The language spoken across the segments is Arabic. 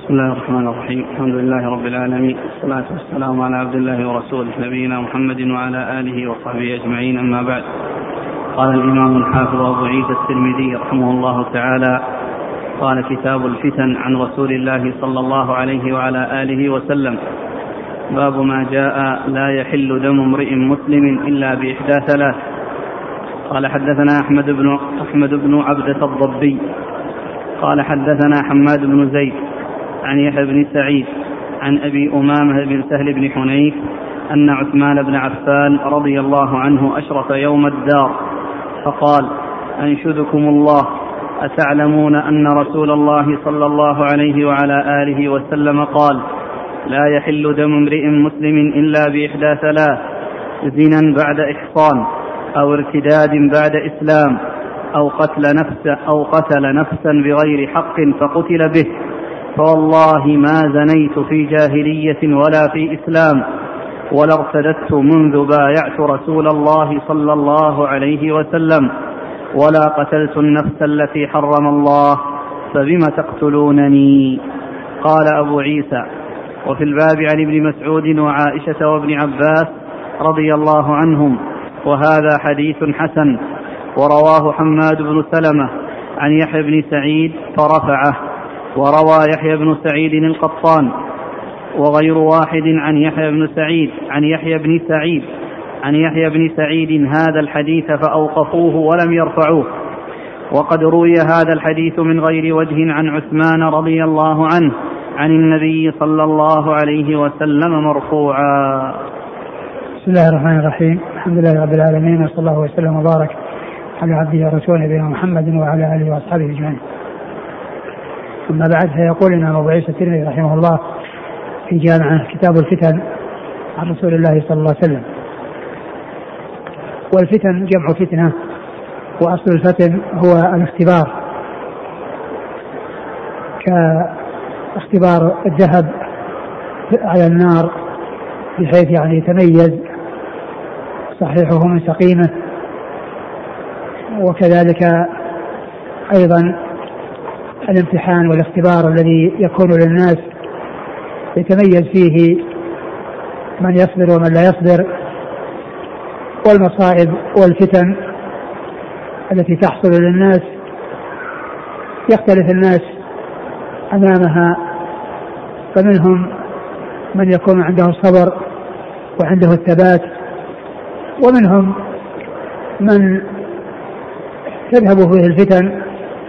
بسم الله الرحمن الرحيم. الحمد لله رب العالمين، والصلاة والسلام على عبد الله ورسوله نبينا محمد وعلى آله وصحبه أجمعين، أما بعد. قال الإمام الحافظ أبو عيسى الترمذي رحمه الله تعالى: قال كتاب الفتن عن رسول الله صلى الله عليه وعلى آله وسلم: باب ما جاء لا يحل دم امرئ مسلم إلا بإحدى ثلاث. قال حدثنا أحمد بن عبدة الضبي قال حدثنا حماد بن زيد عن يحيى بن سعيد عن أبي أمامة بن سهل بن حنيف أن عثمان بن عفان رضي الله عنه أشرف يوم الدار فقال: أنشدكم الله، أتعلمون أن رسول الله صلى الله عليه وعلى آله وسلم قال: لا يحل دم امرئ مسلم إلا بإحدى ثلاث: زنا بعد إحصان، أو ارتداد بعد إسلام، أو قتل نفسا بغير حق فقتل به. فوالله ما زنيت في جاهلية ولا في إسلام، ولا ارتدت منذ بايعت رسول الله صلى الله عليه وسلم، ولا قتلت النفس التي حرم الله، فبم تقتلونني؟ قال أبو عيسى: وفي الباب عن ابن مسعود وعائشة وابن عباس رضي الله عنهم، وهذا حديث حسن. ورواه حماد بن سلمة عن يحيى بن سعيد فرفعه، وروى يحيى بن سعيد القطان وغير واحد عن يحيى بن سعيد هذا الحديث فأوقفوه ولم يرفعوه. وقد روي هذا الحديث من غير وجه عن عثمان رضي الله عنه عن النبي صلى الله عليه وسلم مرفوعا. بسم الله الرحمن الرحيم. الحمد لله رب العالمين، وصلى الله وسلم وبارك على عبده ورسوله نبينا محمد وعلى آله وأصحابه أجمعين. أما بعد، فيقول لنا أبو عيسى الترمذي رحمه الله في جامعه كتاب الفتن عن رسول الله صلى الله عليه وسلم. والفتن جمع فتنة، وأصل الفتن هو الاختبار، كاختبار الذهب على النار بحيث يتميز صحيحه من سقيمه، وكذلك أيضا الامتحان والاختبار الذي يكون للناس يتميز فيه من يصبر ومن لا يصبر. والمصائب والفتن التي تحصل للناس يختلف الناس أمامها، فمنهم من يكون عنده الصبر وعنده الثبات، ومنهم من تذهب فيه الفتن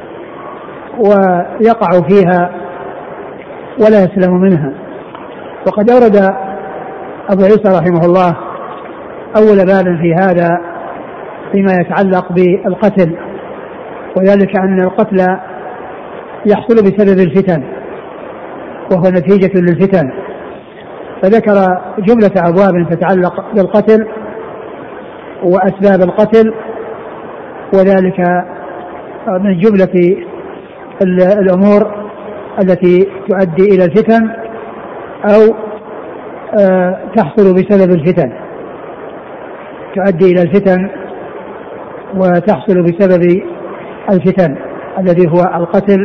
ويقع فيها ولا يسلم منها. وقد أورد أبو عيسى رحمه الله أول باب في هذا فيما يتعلق بالقتل، وذلك أن القتل يحصل بسبب الفتن وهو نتيجة للفتن، فذكر جملة أبواب تتعلق بالقتل وأسباب القتل، وذلك من جملة الأمور التي تؤدي إلى الفتن أو تحصل بسبب الفتن، تؤدي إلى الفتن وتحصل بسبب الفتن الذي هو القتل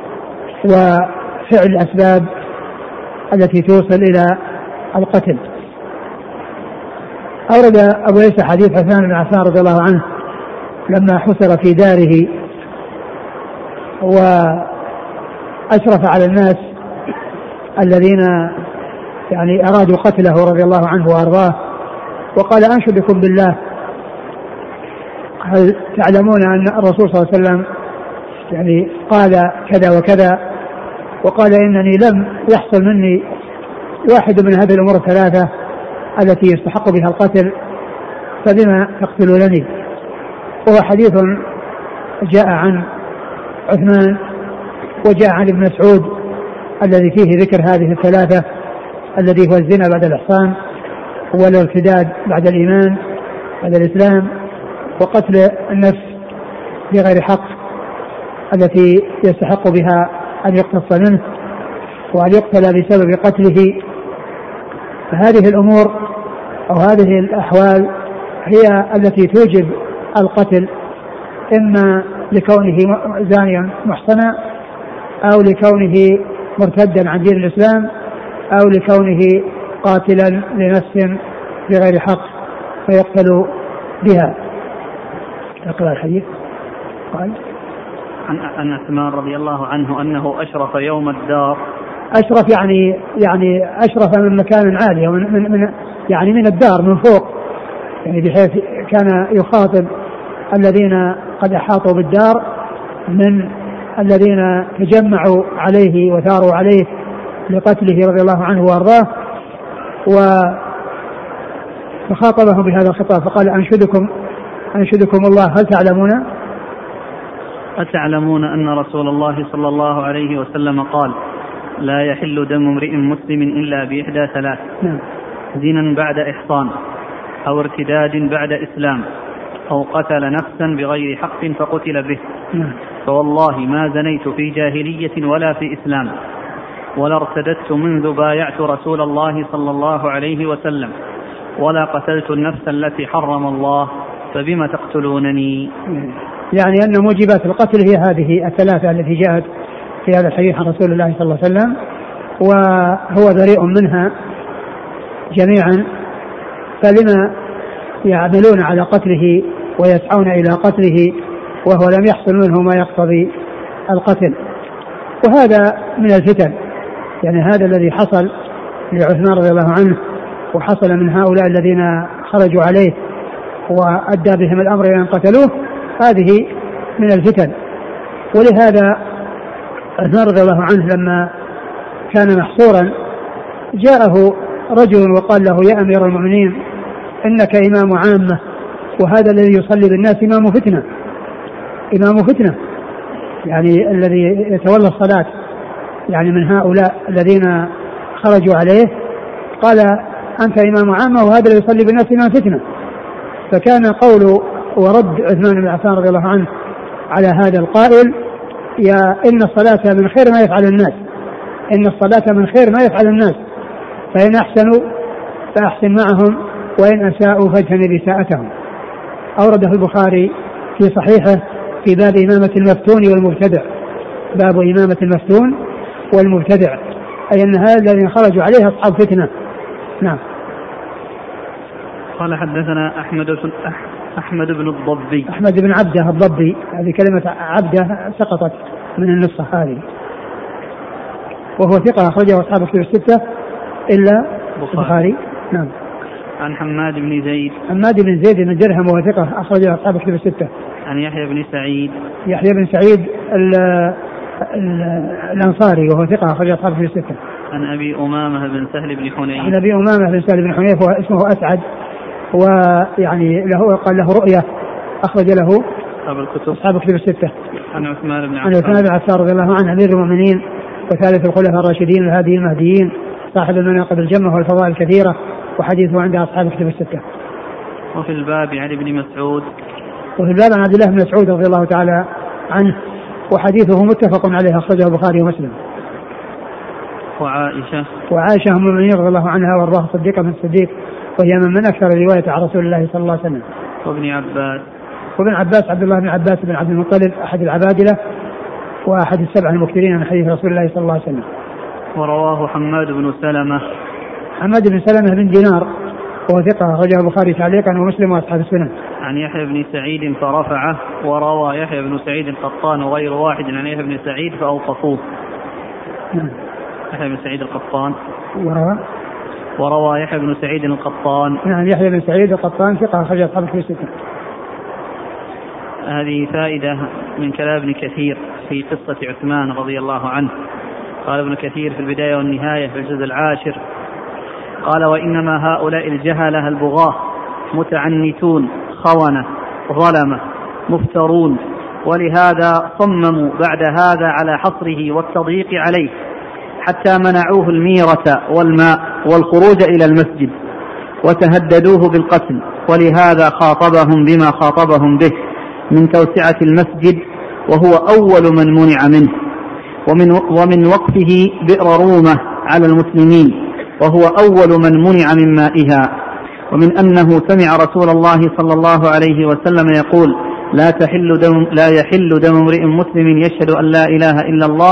وفعل الأسباب التي توصل إلى القتل. أورد أبو عيسى حديث عثمان بن عفان رضي الله عنه لما حصر في داره وأشرف على الناس الذين أرادوا قتله رضي الله عنه وأرضاه، وقال: أنشدكم بالله، هل تعلمون أن الرسول صلى الله عليه وسلم قال كذا وكذا، وقال: إنني لم يحصل مني واحد من هذه الأمور الثلاثة التي يستحق بها القتل، فبما تقتلونني؟ وهو حديث جاء عن عثمان وجاء عن ابن مسعود الذي فيه ذكر هذه الثلاثة، الذي هو الزنا بعد الإحصان، والارتداد بعد الإيمان بعد الإسلام، وقتل النفس بغير حق التي يستحق بها أن يقتص منه وأن يقتل بسبب قتله. فهذه الأمور أو هذه الأحوال هي التي توجب القتل، إما لكونه زانيا محصنا أو لكونه مرتدا عن دين الإسلام أو لكونه قاتلا لنفس بغير حق فيقتل بها. اقرأ الحديث. قال عن عثمان رضي الله عنه أنه أشرف يوم الدار. أشرف يعني أشرف من مكان عالي من الدار من فوق، يعني بحيث كان يخاطب الذين قد أحاطوا بالدار من الذين تجمعوا عليه وثاروا عليه لقتله رضي الله عنه وأرضاه، فخاطبهم بهذا الخطاب فقال أنشدكم الله هل أتعلمون أن رسول الله صلى الله عليه وسلم قال لا يحل دم امرئ مسلم إلا بإحدى ثلاث: زنا بعد إحصان، أو ارتداد بعد إسلام، أو قتل نفسا بغير حق فقتل به. فوالله ما زنيت في جاهلية ولا في إسلام، ولا ارتددت منذ بايعت رسول الله صلى الله عليه وسلم، ولا قتلت النفس التي حرم الله، فبما تقتلونني؟ يعني أن موجبات القتل هي هذه الثلاثة التي جاءت في هذا الحديث عن رسول الله صلى الله عليه وسلم، وهو بريء منها جميعا، فلما يعملون على قتله ويسعون إلى قتله وهو لم يحصل منه ما يقتضي القتل؟ وهذا من الفتن، يعني هذا الذي حصل لعثمان رضي الله عنه وحصل من هؤلاء الذين خرجوا عليه وأدى بهم الأمر إلى أن قتلوه، هذه من الفتن. ولهذا عثمان رضي الله عنه لما كان محصورا جاءه رجل وقال له يا أمير المؤمنين إنك إمام عامة، وهذا الذي يصلي بالناس إمام فتنة، يعني الذي يتولى الصلاة يعني من هؤلاء الذين خرجوا عليه، قال أنت إمام عامة وهذا الذي يصلي بالناس إمام فتنة. فكان قول ورد عثمان بن عفان رضي الله عنه على هذا القائل يا إن الصلاة من خير ما يفعل الناس، إن الصلاة من خير ما يفعل الناس، فإن أحسنوا فأحسن معهم وإن أساءوا فاجتنب إساءتهم. أورده البخاري في صحيحه في باب إمامة المفتون والمبتدع، باب إمامة المفتون والمبتدع، أي أن هذا الذين خرجوا عليه أصحاب فتنة. نعم. قال حدثنا أحمد بن الضبي. أحمد بن عبده الضبي، هذه كلمة عبده سقطت من النسخة هذه، وهو ثقة أخرجه أصحاب الكتب الستة إلا البخاري. نعم. عن حماد بن زيد. حماد بن زيد بن درهم وهو ثقة أخرجه أصحاب الكتب الستة. عن يحيى بن سعيد. يحيى بن سعيد الأنصاري وهو ثقة أخرجه أصحاب الكتب الستة. عن أبي أمامة بن سهل بن حنيف. عن أبي أمامة بن سهل بن حنيف واسمه أسعد، ويعني له قال له رؤية أخرج له أصحاب الكتب الستة. عن عثمان بن عفان رضي الله عنه أمير المؤمنين وثالث الخلفاء الراشدين الهادي المهديين صاحب المناقب الجمة والفضائل الكثيرة، وحديثه عند أصحاب الكتب الستة. وفي الباب عن ابن مسعود. وفي الباب عن عبد الله بن مسعود رضي الله تعالى عنه، وحديثه متفق عليه أخرجه البخاري ومسلم. وعائشة أم المؤمنين رضي الله عنها وارضاها صديقة بنت الصديق، وهي من أكثر رواية عن رسول الله صلى الله عليه وسلم. وابن عباس عبد الله بن عباس بن عبد المطلب أحد العبادلة وأحد السبع المكثرين من حديث رسول الله صلى الله عليه وسلم. ورواه حماد بن سلمة بن دينار وهو ثقة أخرجه البخاري تعليقا ومسلم وأصحاب السنن. عن يحيى بن سعيد فرفعه، وروى يحيى بن سعيد القطان وغير واحد عن يحيى بن سعيد فأوقفوه. يحيى بن سعيد القطان وروى يحيى بن سعيد القطان. نعم. يحيى بن سعيد القطان ثقة أخرجه أصحاب الكتب الستة. هذه فائدة من كلام ابن كثير في قصة عثمان رضي الله عنه. قال ابن كثير في البداية والنهاية في الجزء 10 قال وإنما هؤلاء الجهلة البغاة متعنتون خونة ظلمة مفترون، ولهذا صمموا بعد هذا على حصره والتضييق عليه حتى منعوه الميرة والماء والخروج إلى المسجد وتهددوه بالقتل، ولهذا خاطبهم بما خاطبهم به من توسعة المسجد وهو أول من منع منه، ومن وقفه بئر رومة على المسلمين وهو أول من منع من مائها، ومن أنه سمع رسول الله صلى الله عليه وسلم يقول لا يحل دم امرئ مسلم يشهد أن لا إله إلا الله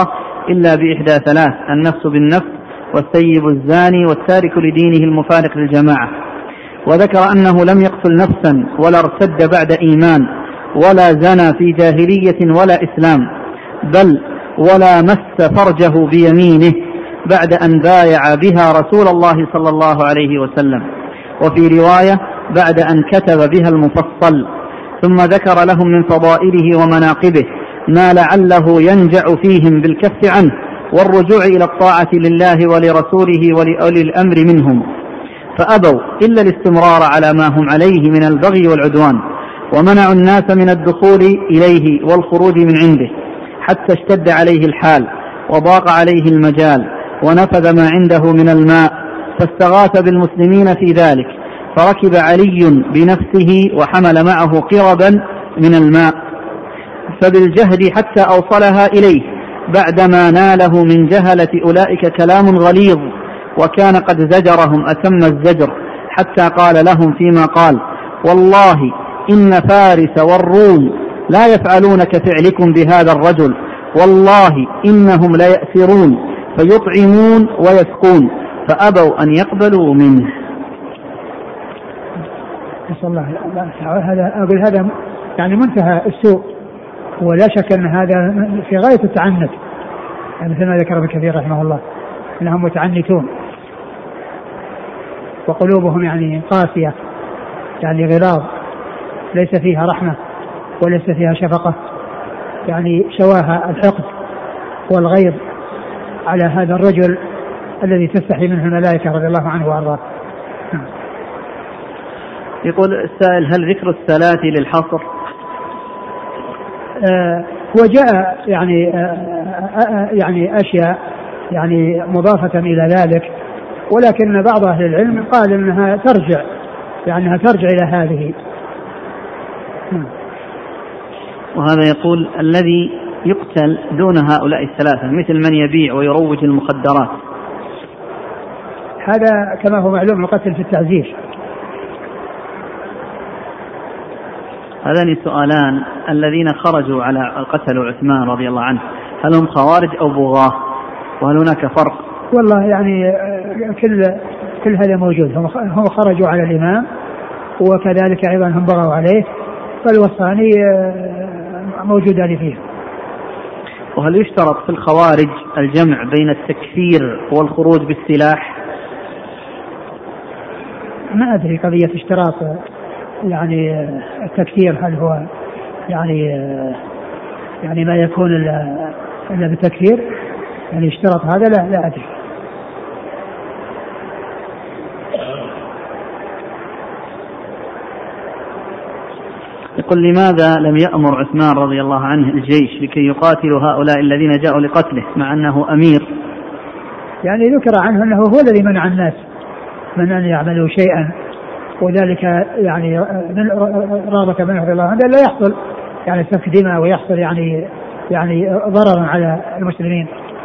إلا بإحدى ثلاث: النفس بالنفس، والثيب الزاني، والتارك لدينه المفارق للجماعة. وذكر أنه لم يقتل نفسا ولا ارتد بعد إيمان ولا زنى في جاهلية ولا إسلام، بل ولا مس فرجه بيمينه بعد أن بايع بها رسول الله صلى الله عليه وسلم، وفي رواية بعد أن كتب بها المفصل. ثم ذكر لهم من فضائله ومناقبه ما لعله ينجع فيهم بالكف عنه والرجوع إلى الطاعة لله ولرسوله ولأولي الأمر منهم، فأبوا إلا الاستمرار على ما هم عليه من البغي والعدوان، ومنعوا الناس من الدخول إليه والخروج من عنده، حتى اشتد عليه الحال وضاق عليه المجال ونفذ ما عنده من الماء، فاستغاث بالمسلمين في ذلك، فركب علي بنفسه وحمل معه قربا من الماء فبالجهد حتى أوصلها إليه، بعدما ناله من جهلة أولئك كلام غليظ، وكان قد زجرهم أتم الزجر، حتى قال لهم فيما قال: والله إن فارس والروم لا يفعلون كفعلكم بهذا الرجل، والله إنهم ليأسرون فيطعمون ويسقون، فأبوا أن يقبلوا منه. هذا يعني منتهى السوء، ولا شك أن هذا في غاية التعنت، يعني مثل ما ذكر ابن كثير رحمه الله أنهم متعنتون وقلوبهم يعني قاسية، يعني غلاظ، ليس فيها رحمة وليس فيها شفقة، يعني شواها الحقد والغيظ على هذا الرجل الذي تستحي منه الملائكة رضي الله عنه وأرضاه. يقول السائل: هل ذكر الصلاة للحصر؟ وجاء يعني أشياء يعني مضافة إلى ذلك، ولكن بعض أهل العلم قال إنها ترجع إلى هذه. وهذا يقول: الذي يقتل دون هؤلاء الثلاثة مثل من يبيع ويروج المخدرات، هذا كما هو معلوم القتل في التعزير. هذان سؤالان: الذين خرجوا على قتلوا عثمان رضي الله عنه هل هم خوارج أو بغاة؟ وهل هناك فرق؟ والله يعني كل هذا موجود، هم خرجوا على الإمام وكذلك أيضا هم بغوا عليه، فالوصفان موجودان فيه. وهل يشترط في الخوارج الجمع بين التكفير والخروج بالسلاح؟ ما أدري قضية اشتراط يعني التكفير هل هو يعني ما يكون إلا بالتكفير، يعني اشترط هذا لا أدري. يقول: لماذا لم يأمر عثمان رضي الله عنه الجيش لكي يقاتلوا هؤلاء الذين جاءوا لقتله مع أنه أمير؟ يعني ذكر عنه أنه هو الذي منع الناس من أن يعملوا شيئا، وذلك يعني رغبة منه رضي الله عنه لا يحصل يعني سفك دماء ويحصل يعني ضرر على المسلمين.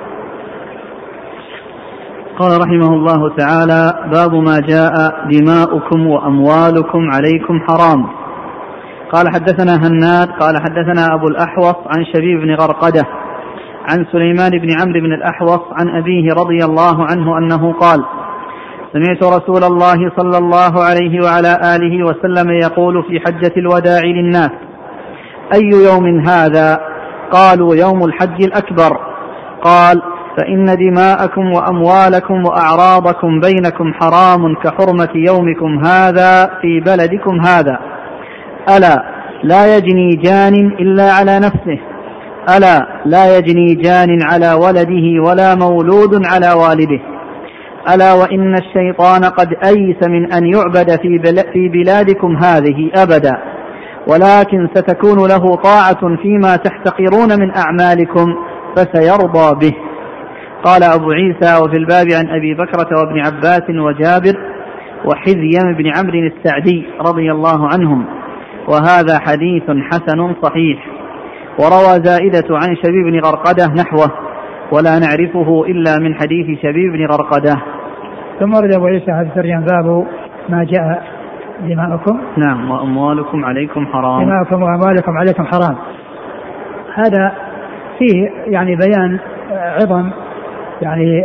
قال رحمه الله تعالى: باب ما جاء دماؤكم وأموالكم عليكم حرام. قال: حدثنا هناد قال حدثنا أبو الأحوص عن شبيب بن غرقدة عن سليمان بن عمرو بن الأحوص عن أبيه رضي الله عنه أنه قال: سمعت رسول الله صلى الله عليه وعلى آله وسلم يقول في حجة الوداع للناس: أي يوم هذا؟ قالوا: يوم الحج الأكبر. قال: فإن دماءكم وأموالكم وأعراضكم بينكم حرام كحرمة يومكم هذا في بلدكم هذا. ألا لا يجني جان إلا على نفسه، ألا لا يجني جان على ولده ولا مولود على والده، ألا وإن الشيطان قد أيس من أن يعبد في بلادكم هذه أبدا، ولكن ستكون له طاعة فيما تحتقرون من أعمالكم فسيرضى به. قال أبو عيسى: وفي الباب عن أبي بكرة وابن عباس وجابر وحذيم بن عمرو السعدي رضي الله عنهم، وهذا حديث حسن صحيح. وروى زائدة عن شبيب بن غرقدة نحوه، ولا نعرفه إلا من حديث شبيب بن غرقدة. ثم ورد أبو عيسى هذا الترجمة: باب ما جاء دماؤكم نعم وأموالكم عليكم حرام. دماؤكم وأموالكم عليكم حرام. هذا فيه يعني بيان عظم يعني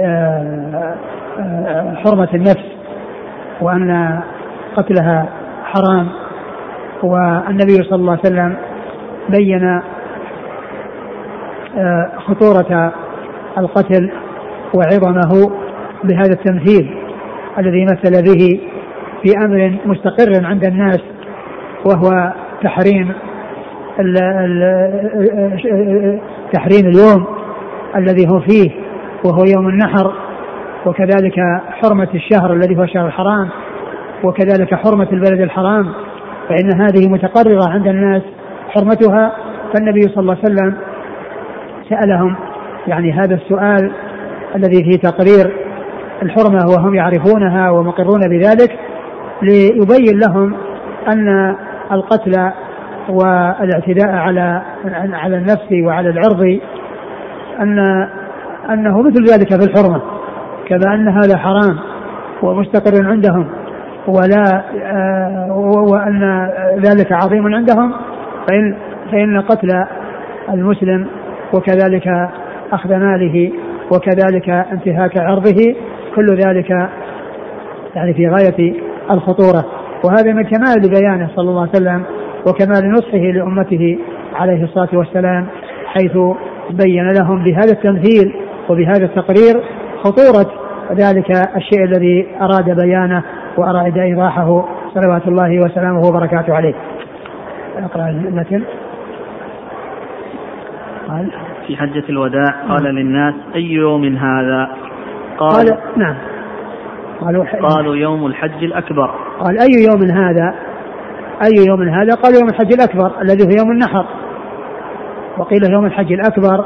حرمة النفس وأن قتلها حرام. والنبي صلى الله عليه وسلم بين خطورة القتل وعظمه بهذا التمثيل الذي مثل به في أمر مستقر عند الناس، وهو تحريم اليوم الذي هم فيه وهو يوم النحر، وكذلك حرمة الشهر الذي هو شهر الحرام، وكذلك حرمة البلد الحرام، فإن هذه متقررة عند الناس حرمتها. فالنبي صلى الله عليه وسلم سألهم يعني هذا السؤال الذي فيه تقرير الحرمة وهم يعرفونها ومقرون بذلك، ليبين لهم أن القتل والاعتداء على النفس وعلى العرض أنه مثل ذلك في الحرمة، كما أن هذا حرام ومستقر عندهم وأن ذلك عظيم عندهم، فإن قتل المسلم وكذلك أخذ ماله وكذلك انتهاك عرضه كل ذلك يعني في غاية الخطورة. وهذا من كمال بيانه صلى الله عليه وسلم وكمال نصحه لأمته عليه الصلاة والسلام، حيث بين لهم بهذا التمثيل وبهذا التقرير خطورة ذلك الشيء الذي أراد بيانه وأراد إيضاحه صلوات الله وسلامه وبركاته عليه. أقرأ المتن. قال في حجة الوداع قال للناس أي يوم هذا؟ قال نعم، قالوا يوم الحج الأكبر. قال أي يوم هذا؟ أي يوم هذا؟ قال يوم الحج الأكبر الذي هو يوم النحر. وقيل يوم الحج الأكبر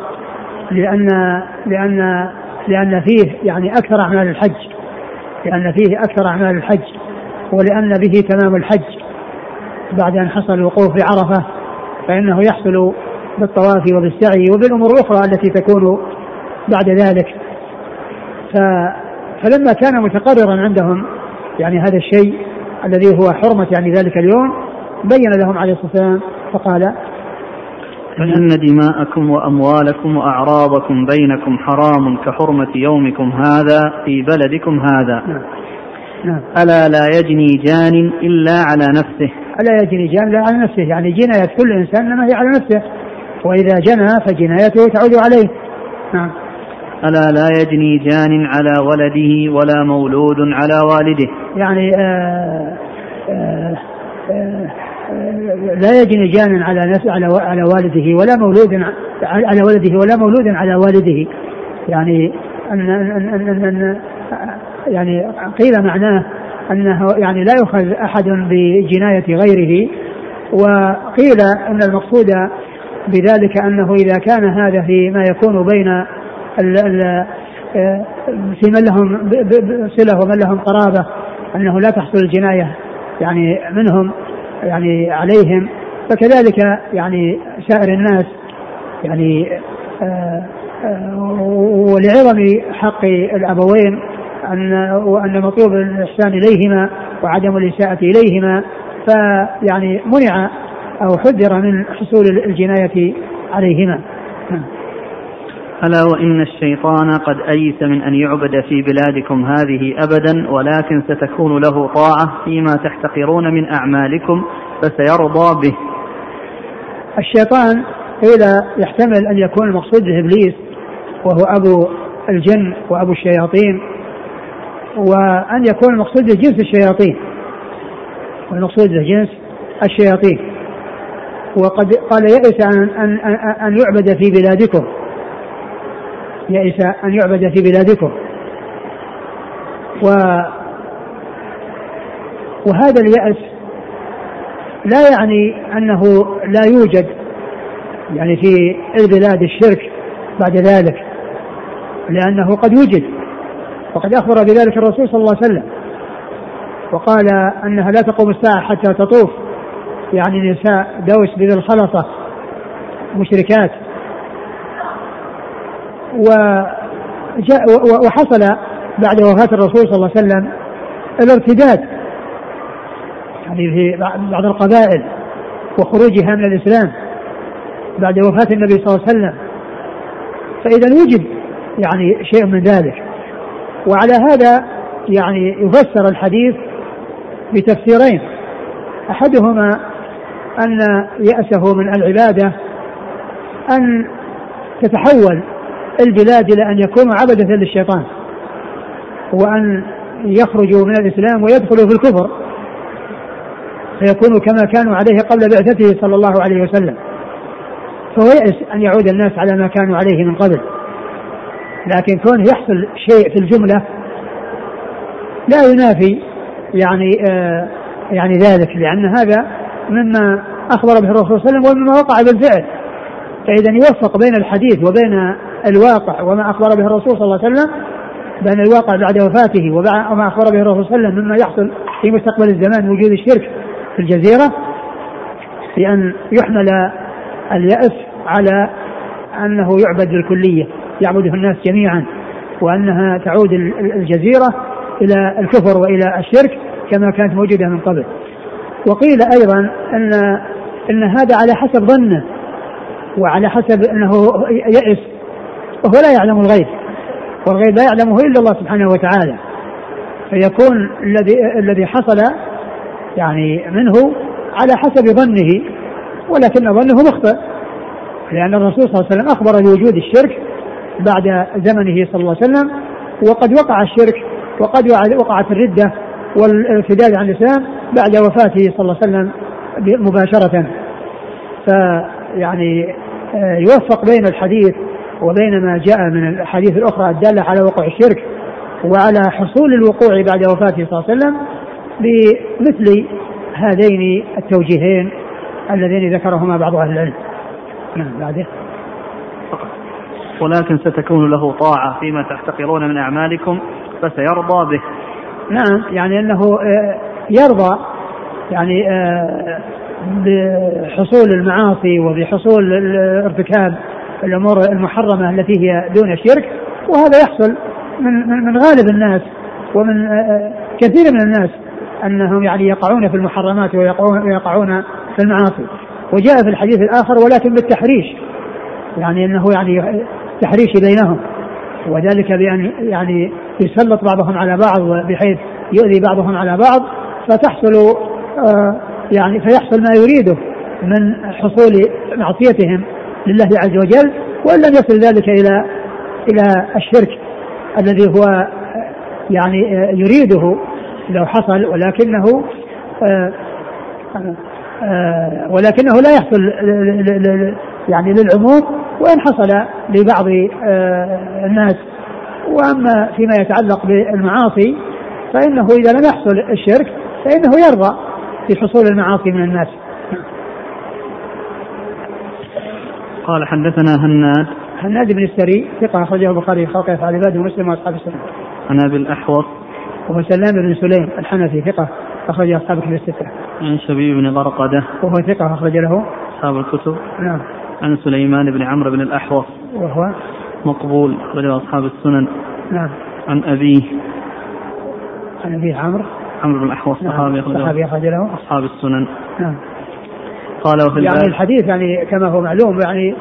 لأن فيه يعني أكثر أعمال الحج، لأن فيه أكثر أعمال الحج، ولأن به تمام الحج بعد أن حصل الوقوف في عرفة، فإنه يحصل بالطواف وبالسعي وبالأمور الأخرى التي تكون بعد ذلك. فلما كان متقررا عندهم يعني هذا الشيء الذي هو حرمة يعني ذلك اليوم، بين لهم عليه الصلاة والسلام فقال فإن دماءكم وأموالكم وأعراضكم بينكم حرام كحرمة يومكم هذا في بلدكم هذا. نعم. ألا لا يجني جان إلا على نفسه. ألا يجني جان إلا على نفسه، يعني جناية كل إنسان ما هي على نفسه، وإذا جنى فجنايته تعود عليه. نعم. ألا لا يجني جان على ولده ولا مولود على والده، يعني لا يجني جان على والده ولا مولود على ولده ولا مولود على والده، يعني أن يعني قيل معناه أنه يعني لا يؤخذ أحد بجناية غيره، وقيل أن المقصود بذلك أنه إذا كان هذا فيما يكون بين في من لهم صلة ومن لهم قرابة أنه لا تحصل الجناية يعني منهم يعني عليهم، فكذلك يعني سائر الناس يعني ولعظم حق الأبوين وأن مطلوب الإحسان إليهما وعدم الإساءة إليهما، فيعني منع أو حذر من حصول الجناية عليهما. ألا وإن الشيطان قد أيس من أن يعبد في بلادكم هذه أبدا، ولكن ستكون له طاعة فيما تحتقرون من أعمالكم فسيرضى به. الشيطان قيل يحتمل أن يكون المقصود به إبليس وهو أبو الجن وأبو الشياطين، وأن يكون المقصود به جنس الشياطين، والمقصود به جنس الشياطين. وقد قال يئس أن يعبد في بلادكم، يئس أن يعبد في بلادكم. وهذا اليأس لا يعني أنه لا يوجد يعني في البلاد الشرك بعد ذلك، لأنه قد يوجد، وقد أخبر بذلك الرسول صلى الله عليه وسلم وقال أنها لا تقوم الساعة حتى تطوف يعني نساء دوس بذي الخلطة مشركات. وحصل بعد وفاة الرسول صلى الله عليه وسلم الارتداد يعني في بعض القبائل وخروجها من الإسلام بعد وفاة النبي صلى الله عليه وسلم. فإذا وجد يعني شيء من ذلك. وعلى هذا يعني يفسر الحديث بتفسيرين، أحدهما أن يأسه من العبادة أن تتحول البلاد إلى أن يكونوا عبدة للشيطان، وأن يخرجوا من الإسلام ويدخلوا في الكفر فيكونوا كما كانوا عليه قبل بعثته صلى الله عليه وسلم، فهو يأس أن يعود الناس على ما كانوا عليه من قبل. لكن كونه يحصل شيء في الجملة لا ينافي يعني ذلك، لأن هذا مما أخبر به الرسول صلى الله عليه وسلم ومما وقع بالفعل. فإذا يوفق بين الحديث وبين الواقع وما أخبر به الرسول صلى الله عليه وسلم، بين الواقع بعد وفاته وما أخبر به الرسول صلى الله عليه وسلم مما يحصل في مستقبل الزمان وجود الشرك في الجزيرة، بأن يحمل اليأس على أنه يعبد بالكلية، يعبده الناس جميعا، وأنها تعود الجزيرة إلى الكفر وإلى الشرك كما كانت موجودة من قبل. وقيل أيضا أن هذا على حسب ظنه وعلى حسب أنه يأس وهو لا يعلم الغيب، والغيب لا يعلمه إلا الله سبحانه وتعالى، فيكون الذي حصل يعني منه على حسب ظنه، ولكن ظنه مخطئ، لأن الرسول صلى الله عليه وسلم أخبر بوجود الشرك بعد زمنه صلى الله عليه وسلم، وقد وقع الشرك وقد وقعت الردة والارتداد عن الإسلام بعد وفاته صلى الله عليه وسلم مباشرة. فيعني يوفق بين الحديث وبين ما جاء من الحديث الأخرى الدالة على وقوع الشرك وعلى حصول الوقوع بعد وفاته صلى الله عليه وسلم بمثل هذين التوجيهين اللذين ذكرهما بعض أهل العلم. بعده ولكن ستكون له طاعة فيما تحتقرون من أعمالكم فسيرضى به. نعم، يعني أنه يرضى يعني بحصول المعاصي وبحصول ارتكاب الأمور المحرمة التي هي دون الشرك، وهذا يحصل من غالب الناس ومن كثير من الناس أنهم يعني يقعون في المحرمات ويقعون في المعاصي. وجاء في الحديث الآخر ولكن بالتحريش، يعني أنه يعني تحريش بينهم، وذلك بأن يعني يسلط بعضهم على بعض بحيث يؤذي بعضهم على بعض، فتحصل يعني فيحصل ما يريده من حصول معصيتهم لله عز وجل، وإن لم يصل ذلك إلى الشرك الذي هو يعني يريده لو حصل، ولكنه لا يحصل يعني للعموم، وإن حصل لبعض الناس. وأما فيما يتعلق بالمعاصي فإنه إذا لم يحصل الشرك فإنه يرضى في حصول المعاصي من الناس. قال حدثنا هناد بن السري ثقة أخرجه البخاري في خلق أفعال العباد ومسلم وأصحاب السنة. عن أبي الأحوص وهو سلام بن سليم الحنفي ثقة أخرج أصحاب الكتب الستة. عن شبيب بن غرقدة وهو ثقة أخرج له أصحاب الكتب. نعم. عن سليمان بن عمرو بن الأحوص وهو مقبول أخرج أصحاب السنن. نعم. عن أبيه عمرو بن الأحوص صحابي أخرج له أصحاب السنن. نعم. قال وفي يعني الحديث يعني كما هو معلوم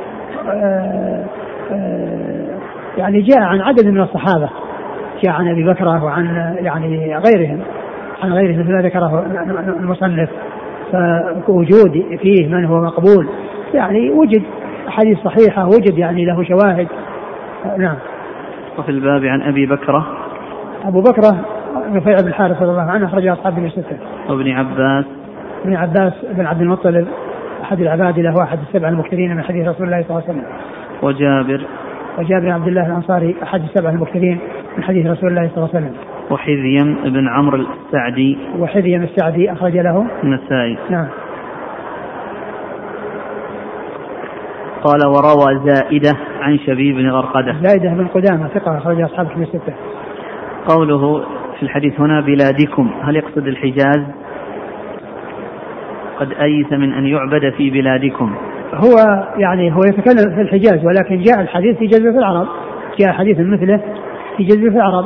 يعني جاء عن عدد من الصحابة، جاء عن أبي بكر وعن يعني غيرهم مثل ما ذكره المصنف، فوجود فيه من هو مقبول يعني وجد حديث صحيحة، وجد يعني له شواهد. نعم. وفي الباب عن أبي بكر أبو بكر رفيع بن الحارث رضي الله عنه أخرج أصحاب الستة. وابن عباس بن عبد المطلب أحد العباد له واحد السبع المكثرين من حديث رسول الله صلى الله عليه وسلم. وجابر بن عبد الله الأنصاري أحد السبع المكثرين من حديث رسول الله صلى الله عليه وسلم. وحذيم بن عمرو السعدي أخرج له النسائي. نعم. قال وروى زائدة عن شبيب بن غرقدة. زائدة بن قدامة ثقة أخرج أصحاب الكتب الستة. قوله في الحديث هنا بلادكم، هل يقصد الحجاز؟ قد أيس من أن يعبد في بلادكم. هو يعني هو يتكلم في الحجاز، ولكن جاء الحديث في جزيرة العرب، جاء حديث مثله في جزيرة العرب.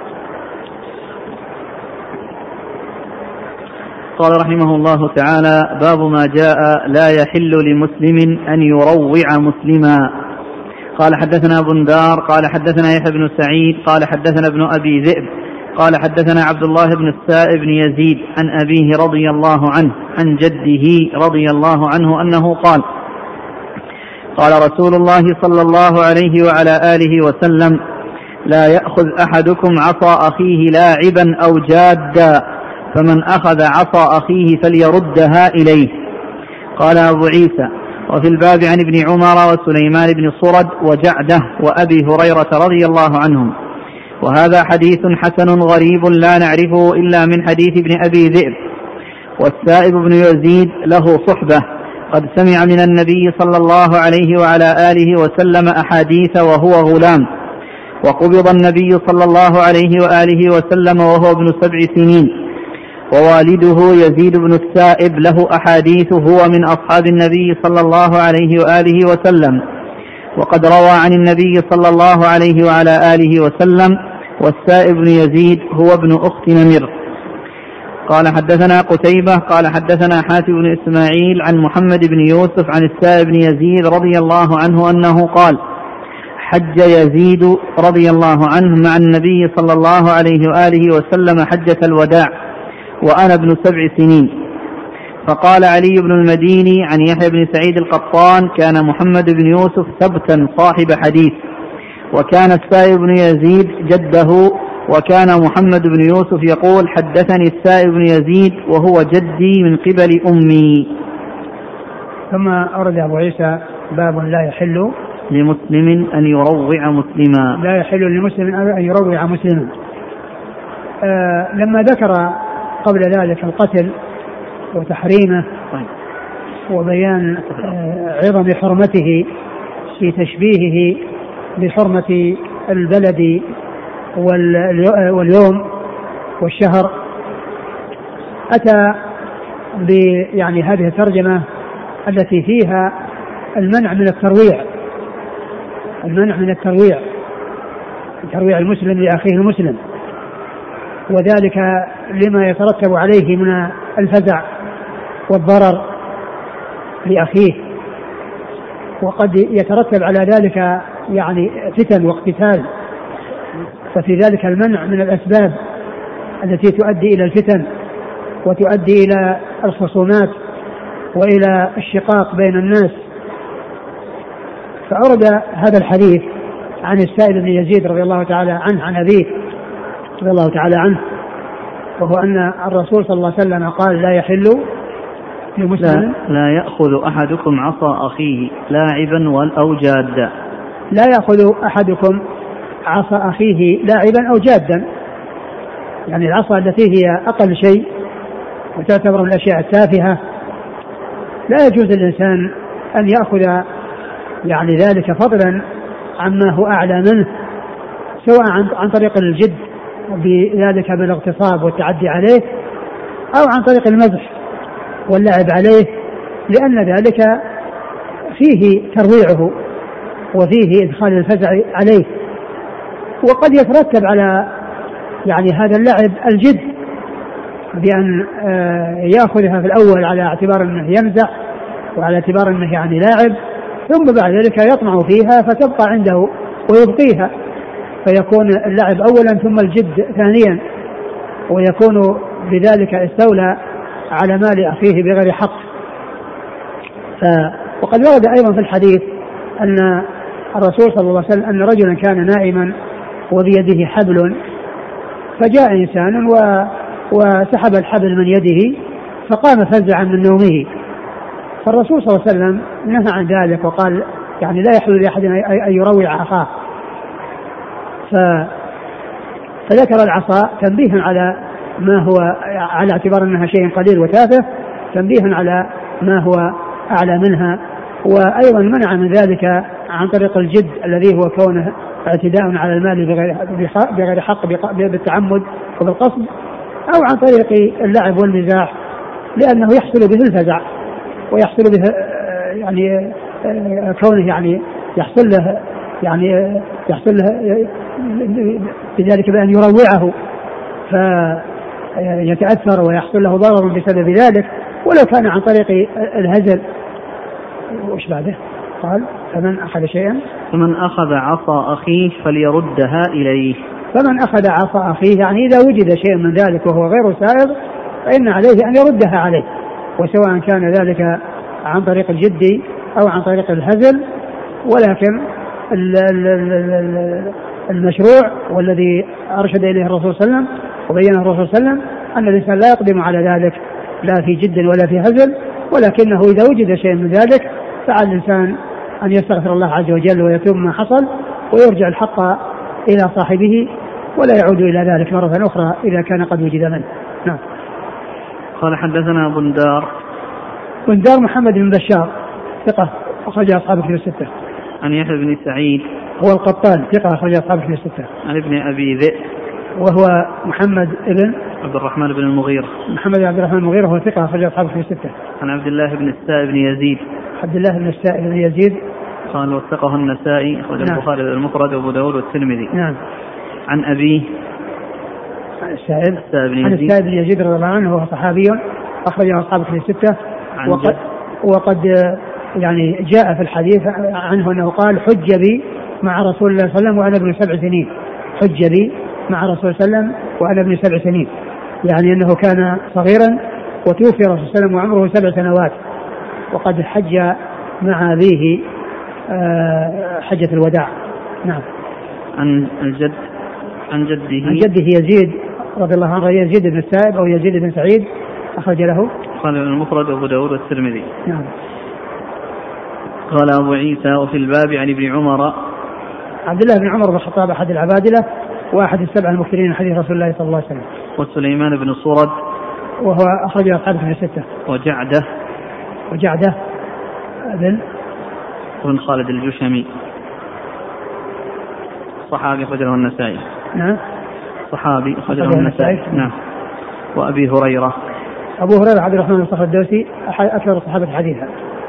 قال رحمه الله تعالى: باب ما جاء لا يحل لمسلم أن يروع مسلما. قال حدثنا بندار قال حدثنا يحيى بن سعيد قال حدثنا ابن أبي ذئب قال حدثنا عبد الله بن السائب بن يزيد عن أبيه رضي الله عنه عن جده رضي الله عنه أنه قال قال رسول الله صلى الله عليه وعلى آله وسلم لا يأخذ أحدكم عصا أخيه لاعبا أو جادا فمن أخذ عصا أخيه فليردها إليه. قال أبو عيسى وفي الباب عن ابن عمر وسليمان بن صرد وجعده وأبي هريرة رضي الله عنهم. وهذا حديث حسن غريب لا نعرفه إلا من حديث ابن أبي ذئب. والسائب بن يزيد له صحبة قد سمع من النبي صلى الله عليه وعلى آله وسلم أحاديث وهو غلام، وقبض النبي صلى الله عليه وآله وسلم وهو ابن 7 سنين، ووالده يزيد بن السائب له أحاديث هو من أصحاب النبي صلى الله عليه وآله وسلم، وقد روى عن النبي صلى الله عليه وعلى آله وسلم. والسائب بن يزيد هو ابن أخت نمر. قال حدثنا قتيبة قال حدثنا حاتم بن إسماعيل عن محمد بن يوسف عن السائب بن يزيد رضي الله عنه أنه قال حج يزيد رضي الله عنه مع النبي صلى الله عليه وآله وسلم حجة الوداع وأنا ابن 7 سنين. فقال علي بن المديني عن يحيى بن سعيد القطان كان محمد بن يوسف ثبتا صاحب حديث، وكان السائب بن يزيد جده، وكان محمد بن يوسف يقول حدثني السائب بن يزيد وهو جدي من قبل أمي. ثم أورد أبو عيسى باب لا يحل لمسلم أن يروع مسلما. لا يحل لمسلم أن يروع مسلما. لما ذكر قبل ذلك القتل وتحريمه وبيان عظم حرمته في تشبيهه بحرمة البلد واليوم والشهر، أتى يعني هذه الترجمة التي فيها المنع من الترويع، المنع من الترويع، ترويع المسلم لأخيه المسلم، وذلك لما يترتب عليه من الفزع والضرر لأخيه، وقد يترتب على ذلك يعني فتن واقتتال، ففي ذلك المنع من الأسباب التي تؤدي إلى الفتن وتؤدي إلى الخصومات وإلى الشقاق بين الناس. فأورد هذا الحديث عن السائب بن يزيد رضي الله تعالى عنه عن أبيه رضي الله تعالى عنه، وهو أن الرسول صلى الله عليه وسلم قال لا يحل لمسلم لا يأخذ أحدكم عصا أخيه لاعبا أو جادا. لا يأخذ أحدكم عصا أخيه لاعبا أو جادا، يعني العصا التي هي أقل شيء وتعتبر من الأشياء التافهة لا يجوز للإنسان أن يأخذ يعني ذلك فضلا عما هو أعلى منه، سواء عن طريق الجد بذلك بالاغتصاب والتعدي عليه أو عن طريق المزح واللعب عليه، لأن ذلك فيه ترويعه وفيه إدخال الفزع عليه. وقد يترتب على يعني هذا اللعب الجد بأن يأخذها في الأول على اعتبار أنه يمزح وعلى اعتبار أنه يعني لاعب، ثم بعد ذلك يطمع فيها فتبقى عنده ويبقيها، فيكون اللعب أولا ثم الجد ثانيا، ويكون بذلك استولى على مال أخيه بغير حق. وقد ورد أيضا في الحديث أن الرسول صلى الله عليه وسلم أن رجلا كان نائما وبيده حبل، فجاء إنسان وسحب الحبل من يده فقام فزعا من نومه، فالرسول صلى الله عليه وسلم نهى عن ذلك وقال يعني لا يحل لأحد أن يروع أخاه، فذكر العصا تنبيها على ما هو على اعتبار أنها شيء قليل وتافه، تنبيها على ما هو أعلى منها، وأيضا منع من ذلك عن طريق الجد الذي هو كونه اعتداء على المال بغير حق بالتعمد وبالقصد، أو عن طريق اللعب والمزاح لأنه يحصل به الفزع ويحصل به يعني كونه يعني يحصل له بذلك بأن يروعه فيتأثر ويحصل له ضرر بسبب ذلك، ولو كان عن طريق الهزل. وش بعده؟ قال فمن أخذ شيئا فمن أخذ عصا أخيه فليردها إليه. فمن أخذ عصا أخيه يعني إذا وجد شيء من ذلك وهو غير سائغ فإن عليه أن يردها عليه، وسواء كان ذلك عن طريق الجد أو عن طريق الهزل. ولكن المشروع والذي أرشد إليه الرسول صلى الله عليه وسلم وبينه الرسول صلى الله عليه وسلم أن الإنسان لا يقدم على ذلك لا في جد ولا في هزل، ولكنه إذا وجد شيء من ذلك فعلى الإنسان أن يستغفر الله عز وجل ويتوب ما حصل ويرجع الحق إلى صاحبه ولا يعود إلى ذلك مرة أخرى إذا كان قد وجد منه. نعم. قال حدثنا بندار محمد بن بشار ثقة أخرج أصحاب الكتب الستة. عن يحيى بن سعيد هو القطان ثقة أخرج أصحاب الكتب الستة. عن ابن أبي ذئب وهو محمد بن عبد الرحمن بن المغيرة وهو ثقة أخرج أصحاب الكتب الستة. عن عبد الله بن السائب بن يزيد قال وثقه النسائي أخرج البخاري المفرد وأبو داود والترمذي. نعم. عن أبيه السائب بن يزيد رضي الله عنه وهو صحابي أخرج أصحاب الكتب الستة. وقد يعني جاء في الحديث عنه أنه قال حج بي مع رسول الله صلى الله عليه وسلم وأنا ابن 7 سنين. حج بي مع رسول الله صلى الله عليه وسلم وأنا ابن 7 سنين، يعني أنه كان صغيرا وتوفي رسول الله صلى الله عليه وسلم وعمره 7 سنوات، وقد حج مع أبيه حجة الوداع. نعم. عن جده يزيد رضي الله عنه يزيد بن السائب أو يزيد بن سعيد أخرج له قال المفرد وأبو داود والترمذي. نعم. قال أبو عيسى وفي الباب عن ابن عمر عبد الله بن عمر بن الخطاب أحد العبادلة وأحد السبع المكثرين حديث رسول الله صلى الله عليه وسلم. وسليمان بن صرد وهو أخرج أصحابه في الستة. وجعدة بن خالد الجشمي صحابي أخرجه النسائي. نعم. صحابي أخرجه النسائي. نعم. وأبي هريرة عبد الرحمن بن صخر الدوسي أكثر الصحابة حديثا.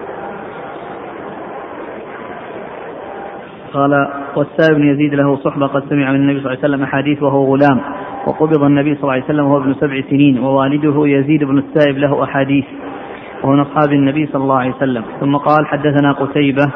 قال والسائب بن يزيد له صحبة قد سمع من النبي صلى الله عليه وسلم أحاديث وهو غلام، وقبض النبي صلى الله عليه وسلم وهو ابن 7 سنين، ووالده يزيد بن السائب له أحاديث وهو من أصحاب النبي صلى الله عليه وسلم. ثم قال حدثنا قتيبة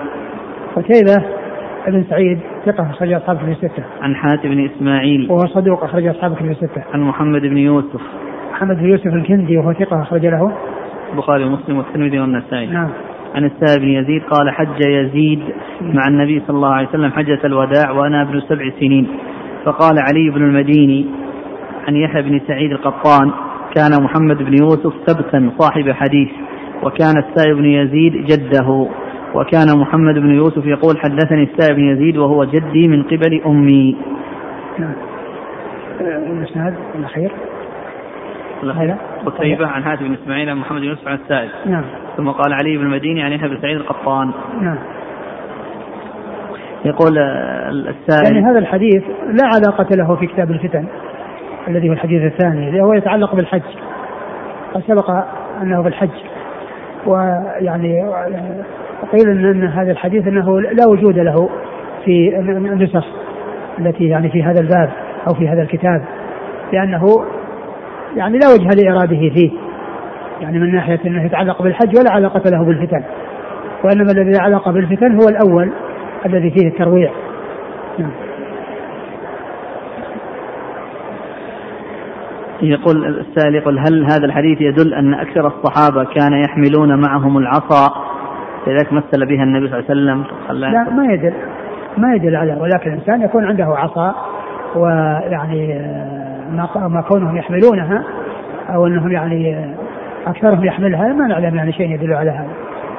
بن سعيد ثقة أخرج أصحابه في الستة. عن حاتم بن إسماعيل وهو صدوق أخرج أصحابه في الستة. عن محمد بن يوسف الكندي وهو ثقة أخرج له البخاري ومسلم والترمذي والنسائي. نعم. عن السائب بن يزيد قال حج يزيد مع النبي صلى الله عليه وسلم حجة الوداع وأنا ابن 7 سنين. فقال علي بن المديني عن يحيى بن سعيد القطان كان محمد بن يوسف سبتا صاحب حديث، وكان السائب بن يزيد جده، وكان محمد بن يوسف يقول حدثني السائب بن يزيد وهو جدي من قبل أمي. نعم. الإسناد الأخير قتيبة عن حاتم بن إسماعيل عن محمد بن يوسف عن السائب. نعم. ثم قال علي بن المديني عن يحيى بن سعيد القطان. نعم. يقول السائل يعني هذا الحديث لا علاقة له في كتاب الفتن الذي هو الحديث الثاني اللي هو يتعلق بالحج، قد سبق أنه بالحج، ويعني قيل أن هذا الحديث أنه لا وجود له في النسخ التي يعني في هذا الباب أو في هذا الكتاب، لأنه يعني لا وجه لإراده فيه، يعني من ناحية أنه يتعلق بالحج ولا علاقة له بالفتن، وإنما الذي علاقة بالفتن هو الأول الذي فيه الترويع. يقول السائل يقول هل هذا الحديث يدل أن أكثر الصحابة كان يحملون معهم العصا لذلك مثل بها النبي صلى الله عليه وسلم؟ لا ما يدل على، ولكن الإنسان يكون عنده عصا ويعني ما كونهم يحملونها أو أنهم يعني أكثرهم يحملها ما نعلم يعني شيء يدل على هذا.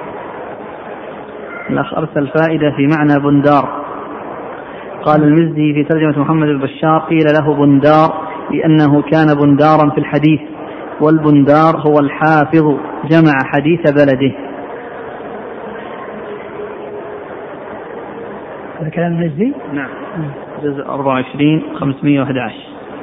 الأخ أرسل فائدة في معنى بندار. قال المزي في ترجمة محمد البشار قيل له بندار لأنه كان بندارا في الحديث، والبندار هو الحافظ جمع حديث بلده. هذا كلام المزي؟ نعم. جزء 24 511.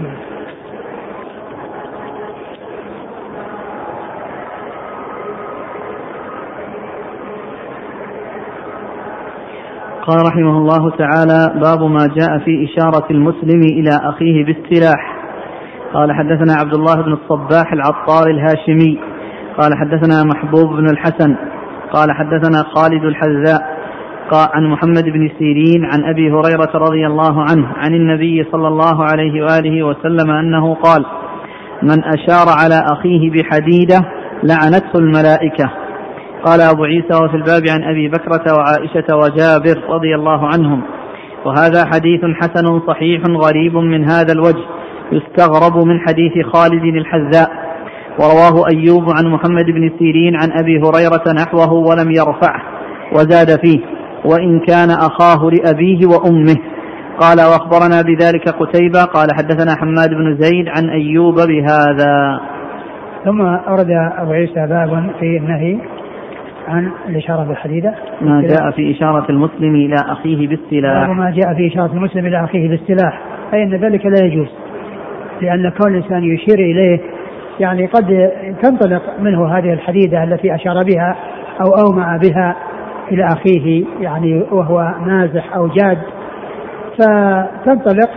قال رحمه الله تعالى باب ما جاء في إشارة المسلم إلى أخيه بالسلاح. قال حدثنا عبد الله بن الصباح العطار الهاشمي قال حدثنا محبوب بن الحسن قال حدثنا خالد الحذاء عن محمد بن سيرين عن أبي هريرة رضي الله عنه عن النبي صلى الله عليه وآله وسلم أنه قال: من أشار على أخيه بحديدة لعنته الملائكة. قال أبو عيسى: وفي الباب عن أبي بكرة وعائشة وجابر رضي الله عنهم. وهذا حديث حسن صحيح غريب من هذا الوجه، يستغرب من حديث خالد الحذاء. ورواه أيوب عن محمد بن سيرين عن أبي هريرة نحوه ولم يرفعه، وزاد فيه: وإن كان أخاه لأبيه وأمه. قال: وأخبرنا بذلك قتيبة قال: حدثنا حماد بن زيد عن أيوب بهذا. ثم أورد أبو عيسى بابا في النهي عن الإشارة بالحديدة، ما جاء في إشارة المسلم إلى أخيه بالسلاح. وما جاء في إشارة المسلم إلى أخيه بالسلاح، أي أن ذلك لا يجوز، لأن كون الإنسان يشير إليه يعني قد تنطلق منه هذه الحديدة التي أشار بها أو أومأ بها إلى أخيه يعني وهو مازح أو جاد، فتنطلق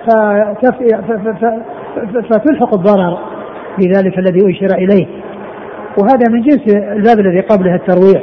فتلحق الضرر بذلك الذي أشير إليه. وهذا من جنس الباب الذي قبله الترويع،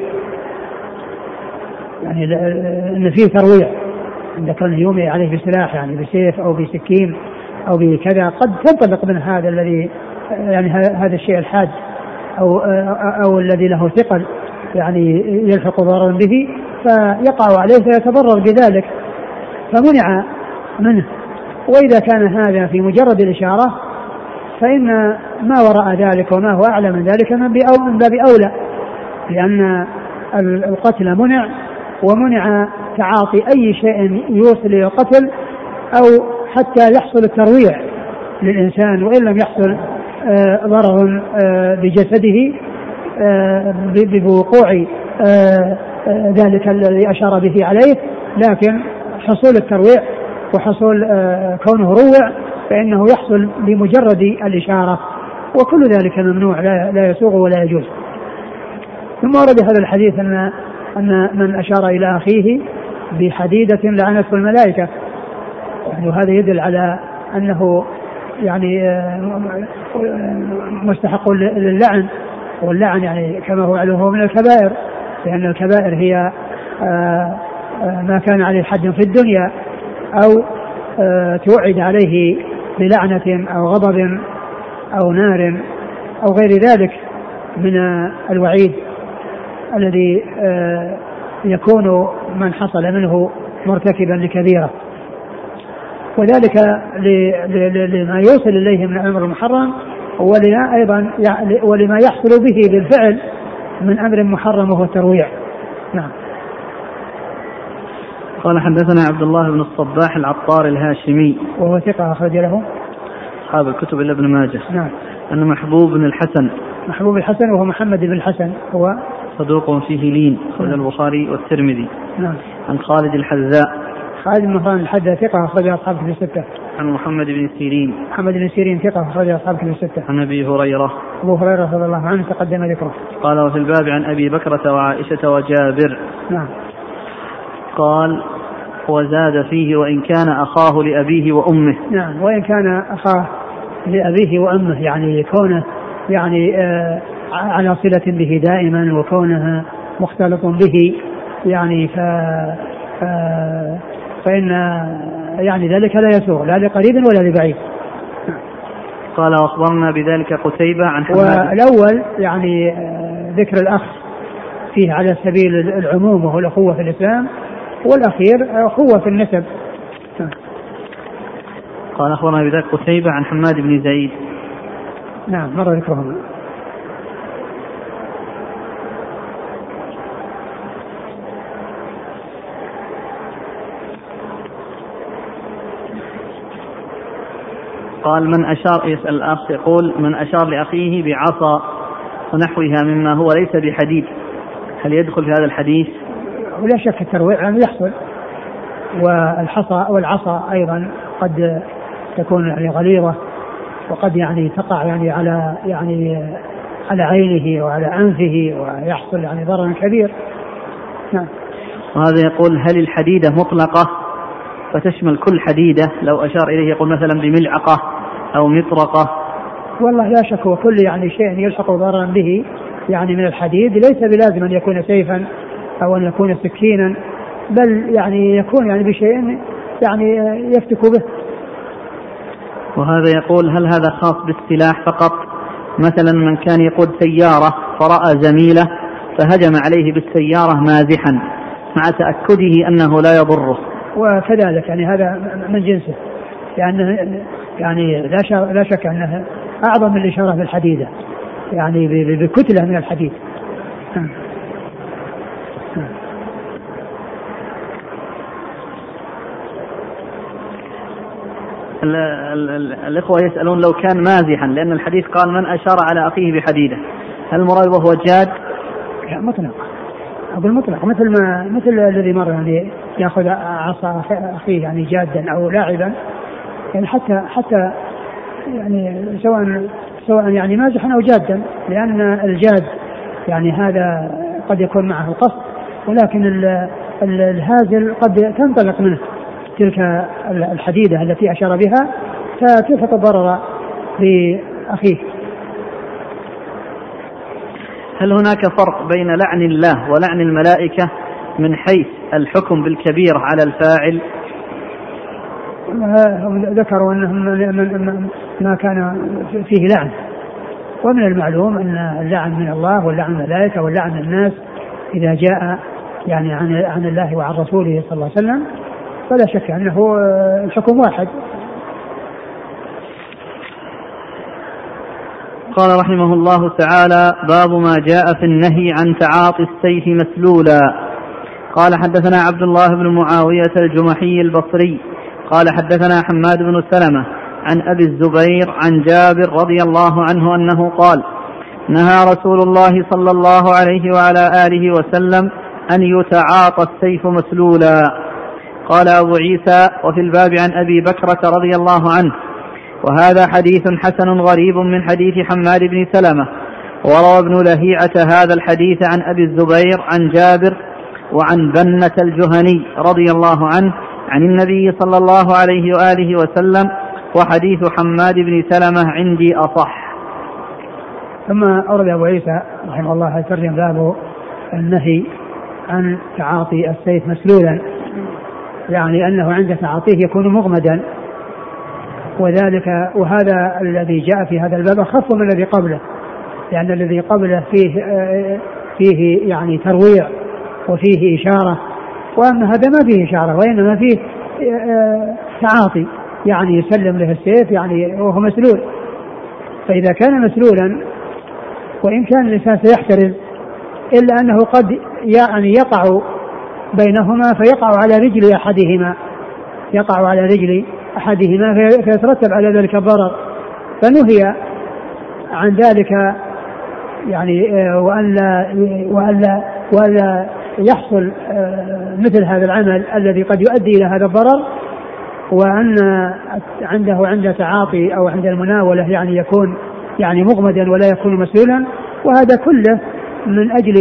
يعني أن فيه ترويع عند كونه يومئ عليه بسلاح يعني بسيف أو بسكين أو بكذا، قد تنطلق من هذا الذي يعني هذا الشيء الحاد أو الذي له ثقل يعني يلحق ضررا به فيقع عليه فيتضرر بذلك، فمنع منه. وإذا كان هذا في مجرد الإشارة فإن ما وراء ذلك وما هو أعلى من ذلك من باب أولى، لأن القتل منع، ومنع تعاطي أي شيء يوصل إلى القتل أو حتى يحصل الترويع للإنسان وإن لم يحصل ضرر بجسده بوقوع ذلك الذي أشار به عليه، لكن حصول الترويع وحصول كونه روع فإنه يحصل بمجرد الإشارة، وكل ذلك ممنوع لا يسوغ ولا يجوز. ثم ورد هذا الحديث أن من أشار إلى أخيه بحديدة لعنته الملائكة، وهذا يدل على أنه يعني مستحق للعن، واللعن يعني كما هو علمه من الكبائر، لأن الكبائر هي ما كان عليه حد في الدنيا أو توعد عليه بلعنة أو غضب أو نار أو غير ذلك من الوعيد الذي يكون من حصل منه مرتكبا لكبيرة، وذلك لما يوصل إليه من الأمر المحرم، ولما يحصل به بالفعل من أمر محرم وهو الترويع. نعم. قال: حدثنا عبد الله بن الصباح العطار الهاشمي وهو ثقة أخرج له أصحاب الكتب إلا ابن ماجه. نعم. أن محبوب بن الحسن وهو محمد بن الحسن هو صدوق فيه لين، أخرج البخاري والترمذي. نعم. عن خالد الحذاء الحذاء ثقة أخرج أصحاب الكتب الستة. عن محمد بن سيرين ثقة أخرج أصحاب الكتب الستة. عن أبي هريرة رضي الله عنه تقدم ذكره. قال: وفي الباب عن أبي بكرة وعائشة وجابر. نعم. قال: وزاد فيه: وإن كان أخاه لأبيه وأمه. نعم، وإن كان أخاه لأبيه وأمه، يعني كونه يعني على صلة به دائما وكونه مختلط به يعني فإن يعني ذلك لا يسوغ لا لقريب ولا لبعيد. قال: وأخبرنا بذلك قتيبة عن حماد. والأول يعني ذكر الأخ فيه على سبيل العموم وهو الأخوة في الإسلام، والأخير أخوة في النسب. قال: أخبرنا بذلك قتيبة عن حماد بن زيد. نعم، مر ذكرهم. قال: من أشار، يسأل الأخ يقول: من أشار لأخيه بعصا ونحوها مما هو ليس بحديد، هل يدخل في هذا الحديث؟ ولا شك الترويع يعني يحصل، والعصا أيضا قد تكون يعني غليظة، وقد يعني تقع يعني على عينه وعلى أنفه ويحصل يعني ضرر كبير. نعم. وهذا يقول: هل الحديدة مطلقة فتشمل كل حديدة؟ لو أشار إليه يقول مثلا بملعقة أو مطرقة. والله لا شك، وكل يعني شيء يلحق ضررا به يعني من الحديد ليس بلازم أن يكون سيفا أو أن يكون سكينا، بل يعني يكون يعني بشيء يعني يفتك به. وهذا يقول هل هذا خاص بالسلاح فقط؟ مثلا من كان يقود سيارة فرأى زميله فهجم عليه بالسيارة مازحا مع تأكده أنه لا يضره. وكذلك يعني هذا من جنسه، يعني لا شك أنه أعظم من الإشارة بالحديدة، يعني بكتلة من الحديد. الإخوة يسألون لو كان مازحا، لأن الحديث قال من أشار على أخيه بحديدة، هل المراد وهو جاد؟ مطلق، أقول مطلق، مثل الذي مر يعني يأخذ عصا أخيه يعني جادا أو لاعبا، يعني حتى يعني سواء يعني مازحا أو جادا، لأن الجاد يعني هذا قد يكون معه القصد، ولكن الهازل قد تنطلق منه تلك الحديدة التي أشار بها فتلفت الضرر لأخيه. هل هناك فرق بين لعن الله ولعن الملائكة من حيث الحكم بالكبيرة على الفاعل؟ ذكروا أنهم ما كان فيه لعن، ومن المعلوم أن اللعن من الله واللعن الملائكة واللعن الناس إذا جاء يعني عن الله وعن رسوله صلى الله عليه وسلم فلا شك أنه الحكم واحد. قال رحمه الله تعالى: باب ما جاء في النهي عن تعاطي السيف مسلولا. قال حدثنا عبد الله بن معاوية الجمحي البصري قال حدثنا حماد بن سلمة عن أبي الزبير عن جابر رضي الله عنه أنه قال: نهى رسول الله صلى الله عليه وعلى آله وسلم أن يتعاطى السيف مسلولا. قال أبو عيسى: وفي الباب عن أبي بكرة رضي الله عنه. وهذا حديث حسن غريب من حديث حماد بن سلمة. وروى ابن لهيعة هذا الحديث عن أبي الزبير عن جابر وعن بنة الجهني رضي الله عنه عن النبي صلى الله عليه وآله وسلم، وحديث حماد بن سلمة عندي أصح. ثم أورد أبو عيسى رحمه الله الترجم باب النهي عن تعاطي السيف مسلولا، يعني أنه عند تعاطيه يكون مغمدا، وهذا الذي جاء في هذا الباب أخف من الذي قبله، لأن الذي قبله فيه يعني ترويع وفيه إشارة، وأما هذا ما فيه إشارة وإنما فيه تعاطي، يعني يسلم له السيف يعني وهو مسلول. فإذا كان مسلولا وإن كان الإنسان سيحترز إلا أنه قد يعني يقع بينهما فيقع على رجل أحدهما فيترتب على ذلك الضرر، فنهي عن ذلك يعني وألا يحصل مثل هذا العمل الذي قد يؤدي إلى هذا الضرر، وأن عند تعاطي أو عند المناولة يعني يكون يعني مغمدا ولا يكون مسلولا. وهذا كله من أجل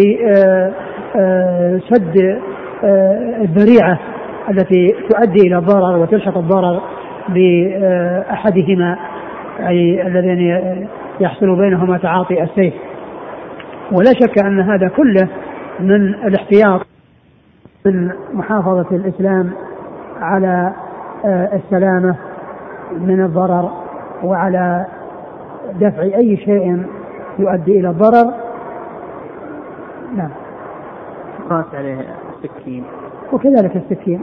سد الذريعة التي تؤدي إلى الضرر وتلحق الضرر بأحدهما، أي الذين يحصل بينهما تعاطي السيف. ولا شك أن هذا كله من الاحتياط من محافظة الإسلام على السلامة من الضرر وعلى دفع أي شيء يؤدي إلى الضرر. نعم. قاس عليه السكين. وكذلك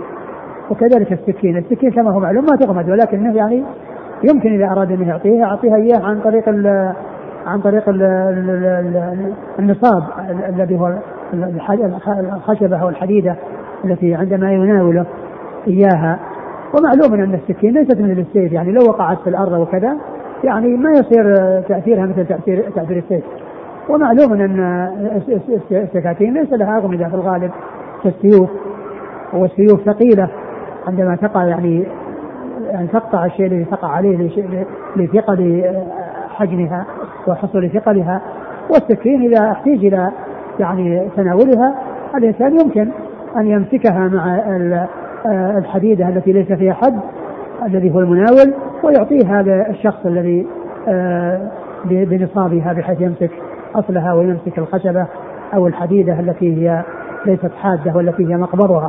السكين كما هو معلوم ما تغمد، ولكنه يعني يمكن إذا أراد أن يعطيها إياه عن طريق النصاب الذي هو الخشبة أو الحديدة التي عندما يناوله إياها. ومعلوم أن السكين ليست مثل السيف، يعني لو وقعت في الأرض وكذا يعني ما يصير تأثيرها مثل تأثير السيف. ومعلوم أن السكاكين ليس لها أغمدة في الغالب كالسيوف، والسيوف ثقيلة عندما تقع يعني تقطع الشيء الذي تقع عليه لثقل حجمها وحصول ثقلها. والسكين إذا احتاج إلى يعني تناولها الإنسان يمكن أن يمسكها مع الحديدة التي ليس فيها حد الذي هو المناول، ويعطيه هذا الشخص الذي بنصابها بحيث يمسك أصلها ويمسك الخشبة أو الحديدة التي هي ليست حادة والتي هي مقبضها.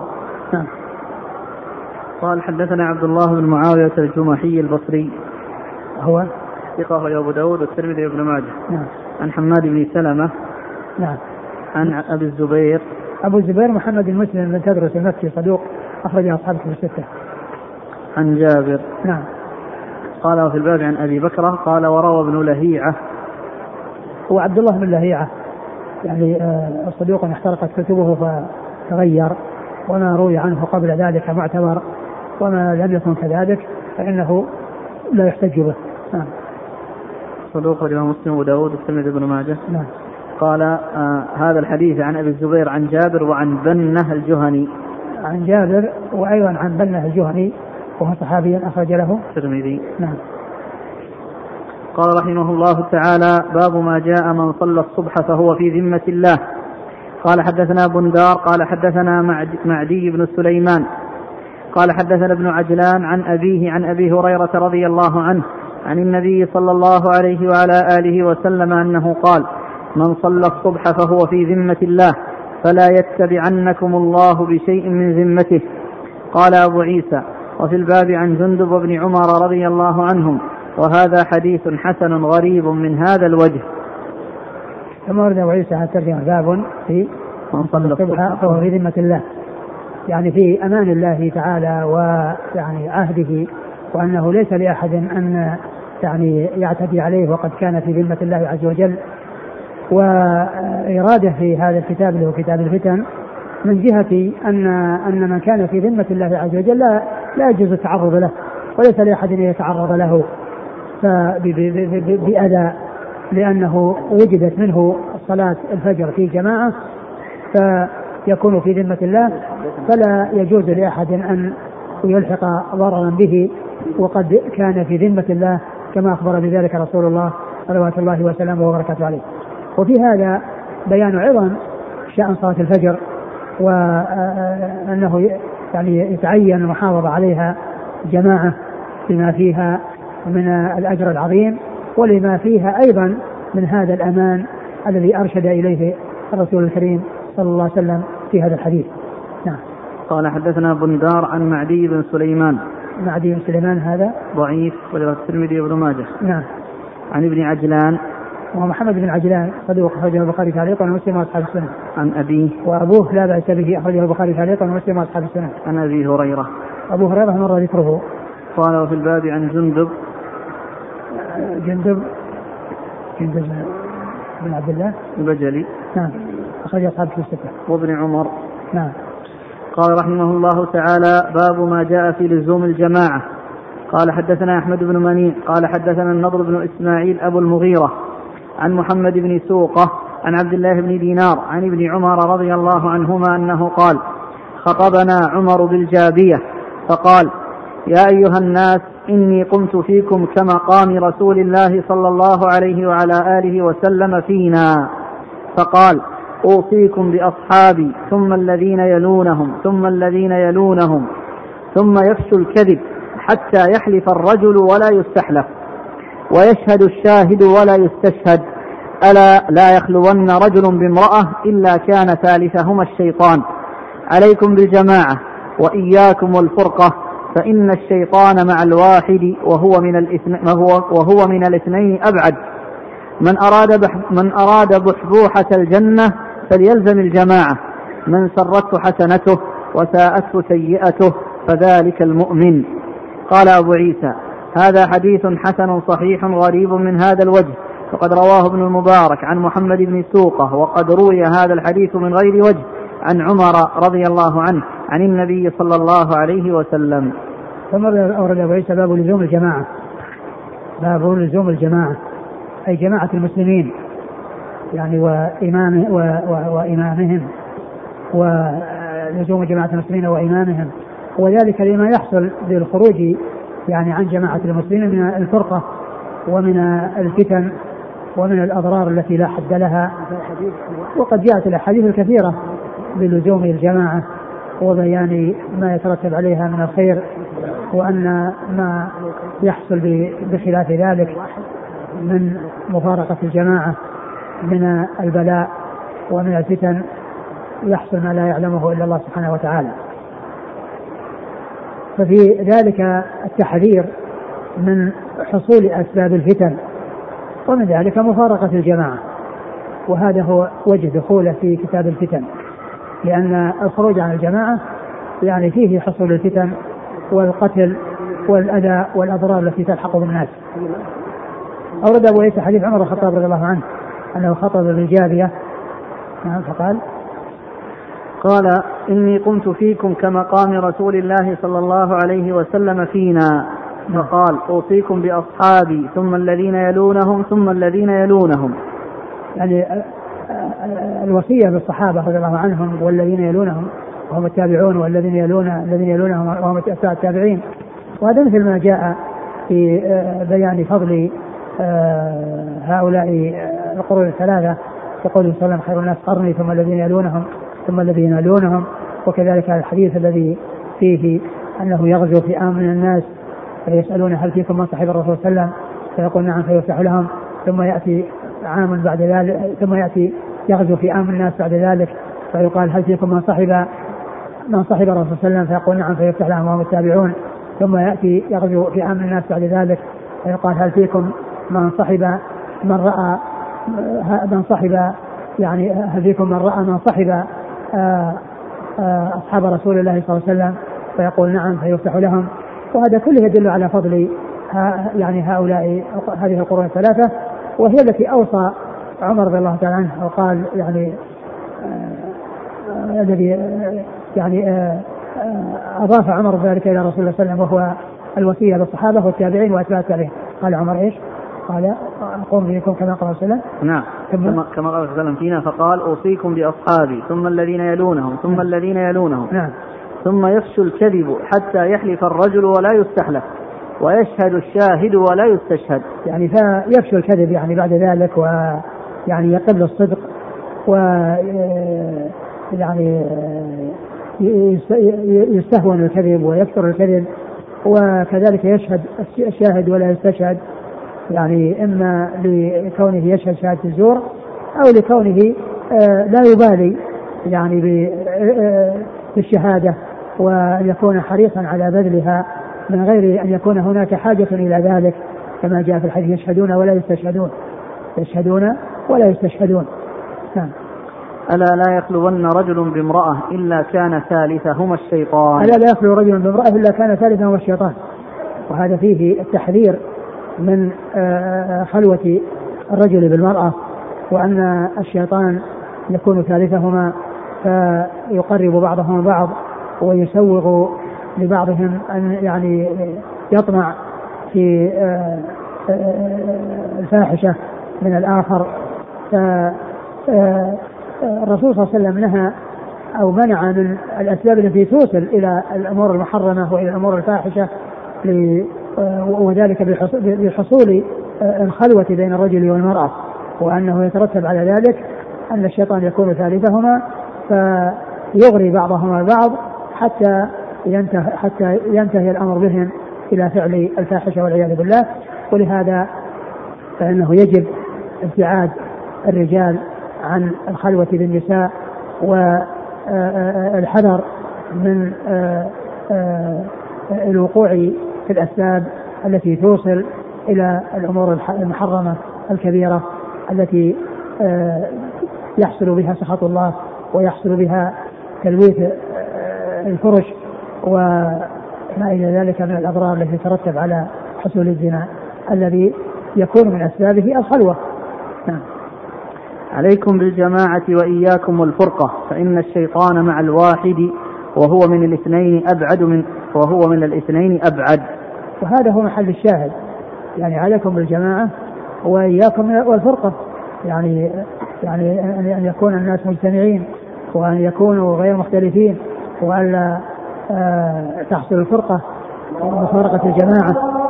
نعم. قال حدثنا عبد الله بن معاوية الجمحي البصري هو ثقة أبو داود والترمذي وابن ماجه. نعم. عن حماد بن سلمة. نعم. عن أبي الزبير. أبو الزبير محمد بن مسلم بن تدرس المكي صدوق أخرج أصحابه في الستة. عن جابر. نعم. قال في الباب عن أبي بكرة قال وروى ابن لهيعة. هو عبد الله بن لهيعة يعني صدوق احترقت كتبه فتغير، وما روي عنه قبل ذلك معتبر، وما لم يكن كذلك فإنه لا يحتج به. نعم. صدوق الإمام مسلم وداود والترمذي وابن ماجه. نعم. قال هذا الحديث عن أبي الزبير عن جابر وعن بنة الجهني. عن جابر وأيضا عن بنة الجهني وهو صحابي أخرج له الترمذي. نعم. قال رحمه الله تعالى باب ما جاء من صلى الصبح فهو في ذمة الله. قال حدثنا بندار قال حدثنا معدي بن سليمان قال حدثنا ابن عجلان عن أبيه عن أبي هريرة رضي الله عنه عن النبي صلى الله عليه وعلى آله وسلم أنه قال من صلى الصبح فهو في ذمة الله فلا يتبعنكم الله بشيء من ذمته. قال أبو عيسى وفي الباب عن جندب بن عمر رضي الله عنهم وهذا حديث حسن غريب من هذا الوجه. ثم ورد أبو عيسى الترجمة باب في من صلى الصبح فهو في ذمة الله، يعني في أمان الله تعالى ويعني عهده، وأنه ليس لأحد أن يعني يعتدي عليه وقد كان في ذمة الله عز وجل. وإرادة في هذا الكتاب اللي هو كتاب الفتن من جهة أن من كان في ذمة الله عز وجل لا يجوز التعرض له، وليس لأحد أن يتعرض له بأذى، لأنه وجدت منه صلاة الفجر في جماعة فيكون في ذمة الله، فلا يجوز لأحد أن يلحق ضررا به وقد كان في ذمة الله كما أخبر بذلك رسول الله صلوات الله وسلامه وبركاته عليه. وفي هذا بيان عظم شأن صلاة الفجر، وأنه يعني يتعين المحافظة عليها جماعة بما فيها من الأجر العظيم، ولما فيها أيضا من هذا الأمان الذي أرشد إليه الرسول الكريم صلى الله عليه وسلم في هذا الحديث. نعم. قال حدثنا بندار عن معدي بن سليمان. معدي بن سليمان هذا ضعيف وله الترمذي وابن ماجه. نعم. عن ابن عجلان وهو محمد بن عجلان صدوق أخرجه البخاري تعليقا ومسلم وأصحاب السنة. عن أبيه وأبوه لا بأس به أخرجه البخاري تعليقا ومسلم وأصحاب السنة. عن أبي هريرة. أبو هريرة مر ذكره. قال وفي الباب عن جندب بن عبد الله البجلي. نعم. أخرج أصحاب الستة. وابن عمر. نعم. قال رحمه الله تعالى باب ما جاء في لزوم الجماعة. قال حدثنا أحمد بن منيع قال حدثنا النضر بن إسماعيل أبو المغيرة عن محمد بن سوقة عن عبد الله بن دينار عن ابن عمر رضي الله عنهما أنه قال خطبنا عمر بالجابية فقال يا أيها الناس إني قمت فيكم كمقام رسول الله صلى الله عليه وعلى آله وسلم فينا، فقال أوصيكم بأصحابي ثم الذين يلونهم ثم الذين يلونهم ثم يفشو الكذب حتى يحلف الرجل ولا يستحلف ويشهد الشاهد ولا يستشهد، ألا لا يخلون رجل بامرأة إلا كان ثالثهما الشيطان، عليكم بالجماعة وإياكم والفرقة فإن الشيطان مع الواحد وهو من الاثنين أبعد، من أراد بحبوحة الجنة فليلزم الجماعة، من سرته حسنته وساءته سيئته فذلك المؤمن. قال أبو عيسى هذا حديث حسن صحيح غريب من هذا الوجه، فقد رواه ابن المبارك عن محمد بن سوقة، وقد روي هذا الحديث من غير وجه عن عمر رضي الله عنه عن النبي صلى الله عليه وسلم. ثم أورد أبو عيسى باب لزوم الجماعة. باب لزوم الجماعة أي جماعة المسلمين يعني وإمامهم ولزوم جماعة المسلمين وإمامهم، وذلك لما يحصل بالخروج يعني عن جماعة المسلمين من الفرقة ومن الفتن ومن الأضرار التي لا حد لها. وقد جاءت الأحاديث الكثيرة بلزوم الجماعة وبيان ما يترتب عليها من الخير، وأن ما يحصل بخلاف ذلك من مفارقة الجماعة من البلاء ومن الفتن يحصل ما لا يعلمه إلا الله سبحانه وتعالى. ففي ذلك التحذير من حصول أسباب الفتن، ومن ذلك مفارقة الجماعة، وهذا هو وجه دخوله في كتاب الفتن، لأن الخروج عن الجماعة يعني فيه حصول الفتن والقتل والأذى والأضرار التي تلحق بالناس. أورد أبو عيسى حديث عمر الخطاب رضي الله عنه أنه خطب بالجابية قال إني قمت فيكم كمقام رسول الله صلى الله عليه وسلم فينا، فقال أوصيكم بأصحابي ثم الذين يلونهم ثم الذين يلونهم. يعني الوصية بالصحابة رضي الله عنهم والذين يلونهم وهم التابعون والذين يلونهم وهم التابعين، وهذا مثل ما جاء في بيان فضل هؤلاء القرون الثلاثة، يقول صلى الله عليه وسلم خير الناس قرني ثم الذين يلونهم ثم الذين يلونهم. وكذلك الحديث الذي فيه أنه يغزو في آمن الناس فيسألون هل فيكم من صحب الرسول صلى الله عليه وسلم فيقول نعم فيفتح لهم، ثم يأتي عام بعد ذلك ثم يأتي يغزو في آمن الناس بعد ذلك فيقال هل فيكم من صحب الرسول صلى الله عليه وسلم فيقول نعم فيفتح لهم وهم التابعون، ثم يأتي يغزو في آمن الناس بعد ذلك فيقال هل فيكم من صحب من رأى من صحب يعني هل فيكم من رأى من صحب أصحاب رسول الله صلى الله عليه وسلم فيقول نعم فيفتح لهم. وهذا كله يدل على فضل يعني هؤلاء هذه القرون الثلاثة، وهي التي أوصى عمر رضي الله تعالى عنه وقال يعني الذي يعني أضاف عمر ذلك إلى رسول الله صلى الله عليه وسلم وهو الوصية بالصحابة والتابعين وأتباع التابعين. قال عمر إيش؟ قال أقوم بكم كما قال صلى الله عليه وسلم. نعم كما قال صلى الله عليه وسلم فينا، فقال أوصيكم بأصحابي ثم الذين يلونهم ثم الذين يلونهم. نعم. ثم يفشو الكذب حتى يحلف الرجل ولا يستحلف ويشهد الشاهد ولا يستشهد. يعني فيفشو الكذب يعني بعد ذلك ويعني يقل الصدق يعني يستهون الكذب ويكثر الكذب، وكذلك يشهد الشاهد ولا يستشهد، يعني إما لكونه يشهد شهادة الزور أو لكونه لا يبالي يعني بالشهادة وأن يكون حريصا على بذلها من غير أن يكون هناك حاجة إلى ذلك، كما جاء في الحديث يشهدون ولا يستشهدون، يشهدون ولا يستشهدون. ألا لا يخلون رجل بامرأة إلا كان ثالثهما الشيطان. ألا لا يخلو رجل بامرأة إلا كان ثالثهما الشيطان. وهذا فيه التحذير من خلوة الرجل بالمرأة، وأن الشيطان يكون ثالثهما فيقرب بعضهم بعض ويسوغ لبعضهم أن يعني يطمع في الفاحشة من الآخر. الرسول صلى الله عليه وسلم نهى أو منع من الأسباب التي توصل إلى الأمور المحرمة وإلى الأمور الفاحشة، وذلك بحصول الخلوة بين الرجل والمرأة، وأنه يترتب على ذلك أن الشيطان يكون ثالثهما فيغري بعضهما البعض حتى ينتهي الأمر بهم إلى فعل الفاحشة والعياذ بالله. ولهذا فإنه يجب ابتعاد الرجال عن الخلوة بالنساء والحذر من الوقوع في الأسباب التي توصل إلى الأمور المحرمة الكبيرة التي يحصل بها سخط الله ويحصل بها تلويث الفرش وما إلى ذلك من الأضرار التي تترتب على حصول الزنا الذي يكون من أسبابه الخلوة. نعم. عليكم بالجماعة وإياكم والفرقة، فإن الشيطان مع الواحد وهو من الاثنين أبعد. وهذا هو محل الشاهد، يعني عليكم بالجماعة وإياكم والفرقة، يعني أن يكون الناس مجتمعين وأن يكونوا غير مختلفين وألا تحصل الفرقة ومفارقة الجماعة.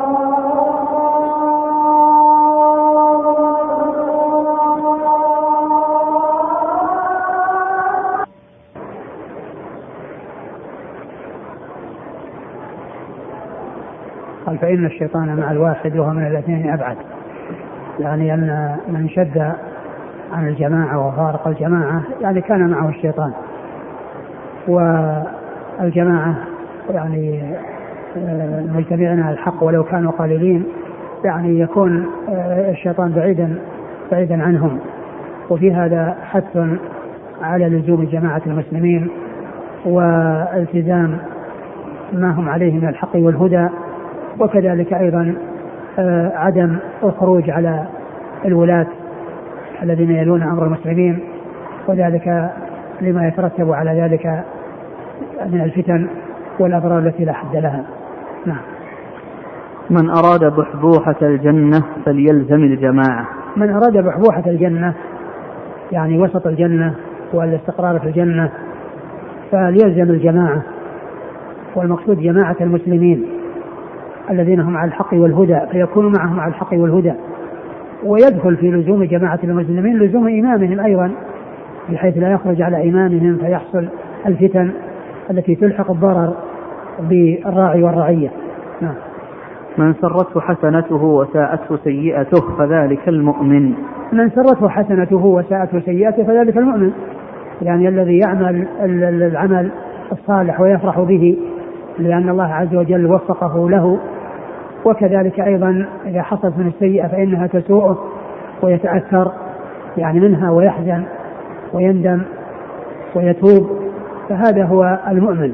قال فإن الشيطان مع الواحد وهو من الاثنين أبعد، يعني أن من شد عن الجماعة وفارق الجماعة يعني كان معه الشيطان، والجماعة يعني المجتمعين على الحق ولو كانوا قليلين يعني يكون الشيطان بعيدا عنهم. وفي هذا حث على لزوم جماعة المسلمين والتزام ما هم عليه من الحق والهدى، وكذلك أيضا عدم الخروج على الولاة الذين يلون أمر المسلمين، وذلك لما يترتب على ذلك من الفتن والأضرار التي لا حد لها. نعم. من أراد بحبوحة الجنة فليلزم الجماعة. من أراد بحبوحة الجنة يعني وسط الجنة والاستقرار في الجنة فليلزم الجماعة، والمقصود جماعة المسلمين الذين هم على الحق والهدى، فيكونوا معهم على الحق والهدى. ويدخل في لزوم جماعة المسلمين لزوم إمامهم أيضا، بحيث لا يخرج على إمامهم فيحصل الفتن التي تلحق الضرر بالراعي والرعية. نعم. من سرته حسنته وساءته سيئته فذلك المؤمن. من سرته حسنته وساءته سيئته فذلك المؤمن، يعني الذي يعمل العمل الصالح ويفرح به لأن الله عز وجل وفقه له، وكذلك أيضا إذا حصلت من السيئة فإنها تسوءه ويتأثر يعني منها ويحزن ويندم ويتوب، فهذا هو المؤمن.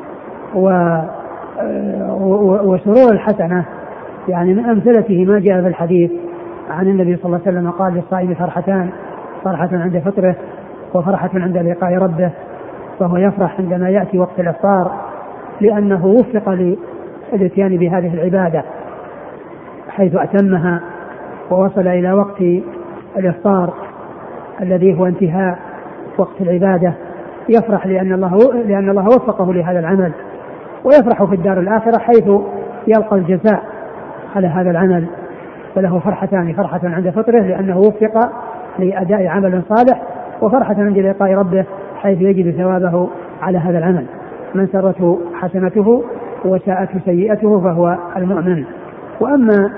وسرور الحسنة يعني من أمثلته ما جاء في الحديث عن النبي صلى الله عليه وسلم قال للصائم فرحتان، فرحة عند فطره وفرحة عند لقاء ربه، فهو يفرح عندما يأتي وقت الإفطار لأنه وفق للاتيان بهذه العبادة حيث أتمها ووصل إلى وقت الإفطار الذي هو انتهاء وقت العبادة، يفرح لأن الله وفقه لهذا العمل، ويفرح في الدار الآخرة حيث يلقى الجزاء على هذا العمل، فله فرحتان، فرحة عند فطره لأنه وفق لأداء عمل صالح، وفرحة عند لقاء ربه حيث يجد ثوابه على هذا العمل. من سرته حسنته وساءته سيئته فهو المؤمن. وأما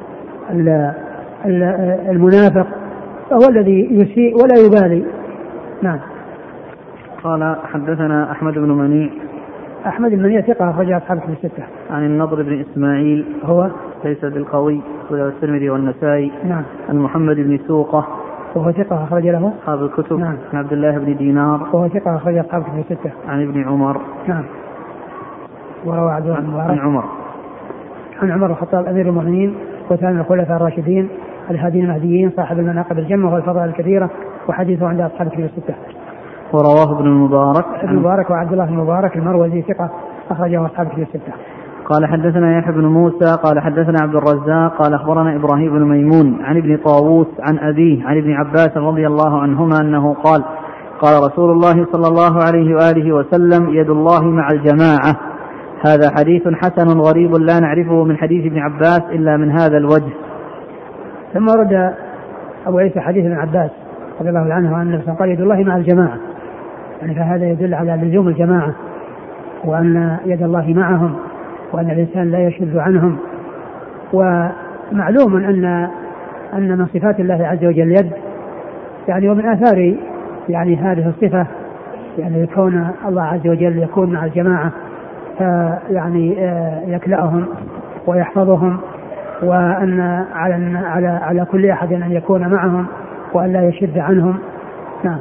المنافق فهو الذي يسيء ولا يبالي. نعم. قال حدثنا أحمد بن منيع. أحمد بن منيع ثقة أخرج أصحاب الكتب الستة. عن النضر بن إسماعيل هو ليس بالقوي أخرجه الترمذي والنسائي. نعم. عن محمد بن سوقة وهو ثقة أخرج له أصحاب الكتب. نعم. عن عبد الله بن دينار وهو ثقة أخرج أصحاب الكتب الستة. عن ابن عمر. نعم. وروى عبد الله عن عمر عن عمر الخطاب أمير المؤمنين وثاني الخلفاء الراشدين الهادين المهديين صاحب المناقب الجمة والفضائل الكثيرة، وحديثه عند أصحاب الكتب الستة. ورواه ابن المبارك. ابن المبارك وعبد الله المبارك المروزي ثقة أخرجه أصحاب الكتب الستة. قال حدثنا يحيى بن موسى قال حدثنا عبد الرزاق قال أخبرنا إبراهيم بن ميمون عن ابن طاووس عن أبيه عن ابن عباس رضي الله عنهما أنه قال قال رسول الله صلى الله عليه وآله وسلم يد الله مع الجماعة. هذا حديث حسن غريب لا نعرفه من حديث ابن عباس إلا من هذا الوجه. ثم ورد أبو عيسى حديث ابن عباس رضي الله عنه أن النبي قال يد الله مع الجماعة، يعني فهذا يدل على لزوم الجماعة وأن يد الله معهم وأن الإنسان لا يشذ عنهم. ومعلوم أن من صفات الله عز وجل يد، يعني ومن آثار يعني هذه الصفة يعني يكون الله عز وجل يكون مع الجماعة فيعني يكلأهم ويحفظهم، وأن على كل أحد أن يكون معهم وأن لا يشد عنهم. نعم.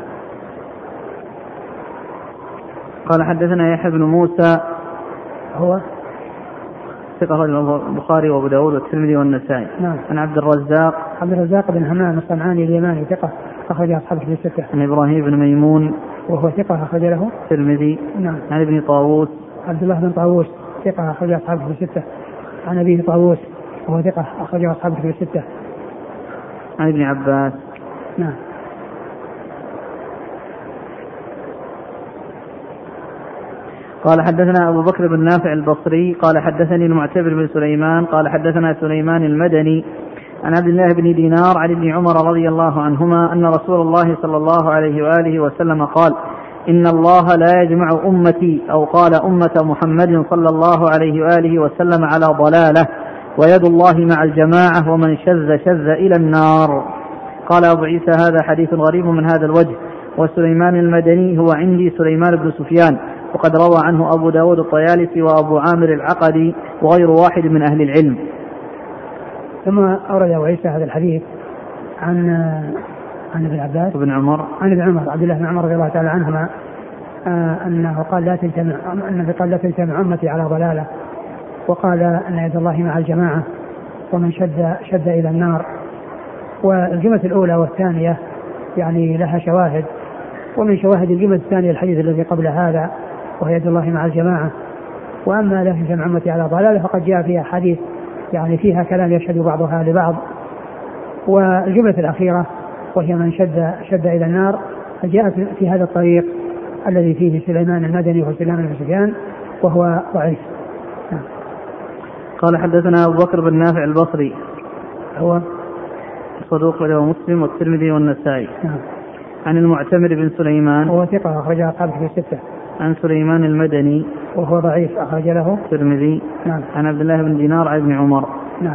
قال حدثنا يحيى بن موسى هو ثقة البخاري وابو داود والترمذي والنسائي. نعم. عن عبد الرزاق بن همام الصنعاني اليماني ثقة أخرج أصحاب الكتب الستة. عن إبراهيم بن ميمون وهو ثقة أخرج له الترمذي. نعم. عن ابن طاووس عبد الله بن طاووس ثقة أخرج أصحاب الكتب الستة. عن أبيه طاووس وهو ثقة أخرج أصحاب الكتب الستة. عن ابن عباس. نعم. قال حدثنا أبو بكر بن نافع البصري قال حدثني المعتبر بن سليمان قال حدثنا سليمان المدني عن عبد الله بن دينار عن ابن عمر رضي الله عنهما أن رسول الله صلى الله عليه وآله وسلم قال إن الله لا يجمع أمتي أو قال أمة محمد صلى الله عليه وآله وسلم على ضلالة ويد الله مع الجماعة ومن شذ إلى النار. قال أبو عيسى هذا حديث غريب من هذا الوجه. وسليمان المدني هو عندي سليمان بن سفيان وقد روى عنه أبو داود الطيالسي وأبو عامر العقدي وغير واحد من أهل العلم. ثم أورد أبو عيسى هذا الحديث عن ابن عباس ابن عمر عن ابن عمر عبد الله بن عمر رضي الله تعالى عنهما أنه قال لا تجتمع أمتي على ضلالة، وقال أن يد الله مع الجماعة ومن شد إلى النار. والجملة الأولى والثانية يعني لها شواهد، ومن شواهد الجملة الثانية الحديث الذي قبل هذا وهي يد الله مع الجماعة. وأما لا تجتمع أمتي على ضلالة فقد جاء فيها حديث يعني فيها كلام يشهد بعضها لبعض. والجملة الأخيرة وهي من شد إلى النار جاءت في هذا الطريق الذي فيه سليمان المدني وسليمان بن سفيان وهو ضعيف. قال حدثنا أبو بكر بن نافع البصري هو صدوق له مسلم والترمذي والنسائي. عن المعتمر بن سليمان وهو ثقة أخرج أصحابه في 6. عن سليمان المدني وهو ضعيف أخرج له الترمذي. عن عبد الله بن دينار عن ابن عمر.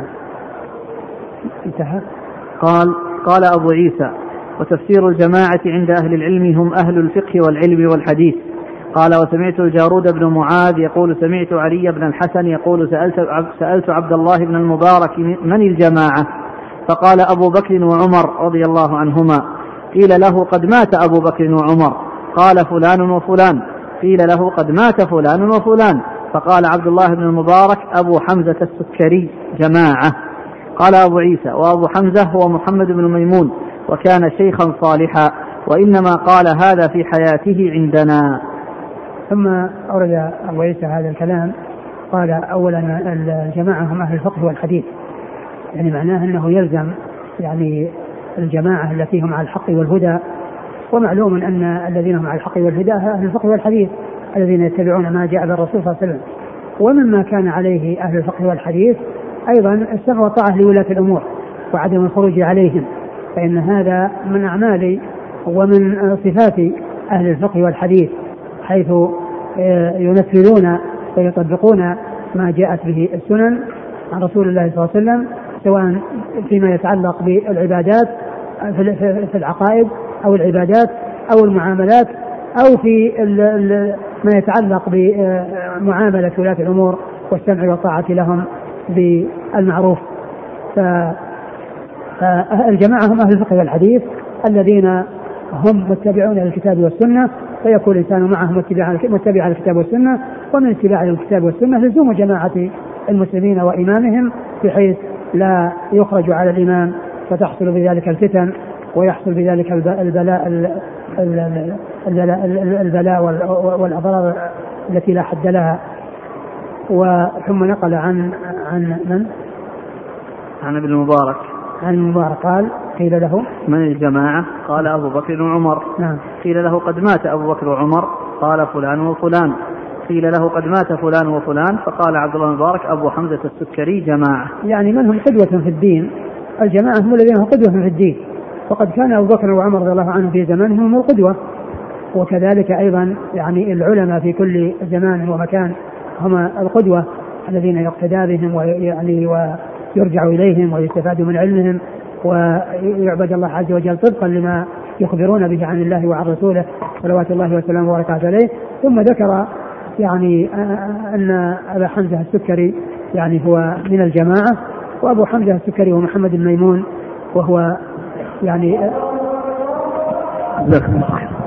انتهى. قال أبو عيسى: وتفسير الجماعة عند أهل العلم هم أهل الفقه والعلم والحديث. قال: وسمعت الجارود بن معاذ يقول: سمعت علي بن الحسن يقول: سألت عبد الله بن المبارك: من الجماعة؟ فقال: أبو بكر وعمر رضي الله عنهما. قيل له: قد مات أبو بكر وعمر. قال: فلان وفلان. قيل له: قد مات فلان وفلان. فقال عبد الله بن المبارك: أبو حمزة السكري جماعة. قال أبو عيسى: وأبو حمزة هو محمد بن ميمون، وكان شيخا صالحا، وإنما قال هذا في حياته عندنا. ثم أورد أبو عيسى هذا الكلام. قال: أولا الجماعة هم أهل الفقه والحديث، يعني معناه أنه يلزم يعني الجماعة التي هم على الحق والهدى. ومعلوم أن الذين هم على الحق والهدى أهل الفقه والحديث الذين يتبعون ما جاء بالرسول صلى الله عليه وسلم. ومما كان عليه أهل الفقه والحديث أيضا السمع والطاعة لولاة الأمور وعدم الخروج عليهم، فإن هذا من أعمال ومن صفات أهل الفقه والحديث، حيث ينفذون ويطبقون ما جاءت به السنن عن رسول الله صلى الله عليه وسلم، سواء فيما يتعلق بالعبادات في العقائد أو العبادات أو المعاملات، أو في ما يتعلق بمعاملة ولاة الأمور والسمع والطاعة لهم بالمعروف. فالجماعة هم أهل الفقه والحديث الذين هم متبعون للكتاب والسنة، فيكون الإنسان معهم متبعا للكتاب والسنة. ومن اتباع الكتاب والسنة لزوم جماعة المسلمين وإمامهم، بحيث لا يخرج على الإمام فتحصل بذلك الفتن ويحصل بذلك البلاء والأضرار التي لا حد لها. ثم نقل عن من؟ عن ابن المبارك. عن المبارك قال: قيل له: من الجماعة؟ قال: أبو بكر وعمر. قيل له: قد مات أبو بكر وعمر. قال: فلان وفلان. قيل له: قد مات فلان وفلان. فقال عبد الله المبارك: أبو حمزة السكري جماعة. يعني من هم قدوة في الدين. الجماعة هم الذين هم قدوة في الدين، وقد كان أبو بكر وعمر رضي الله عنهم في زمانهم هم القدوة، وكذلك أيضا يعني العلماء في كل زمان ومكان هم القدوة الذين يقتدى بهم ويعني ويرجع إليهم ويستفاد من علمهم ويعبد الله عز وجل طبقا لما يخبرون به عن الله وعن رسوله صلوات الله وسلامه وبركاته عليه. ثم ذكر يعني أن أبا حمزة السكري يعني هو من الجماعة، وأبو حمزة السكري هو محمد بن ميمون، وهو يعني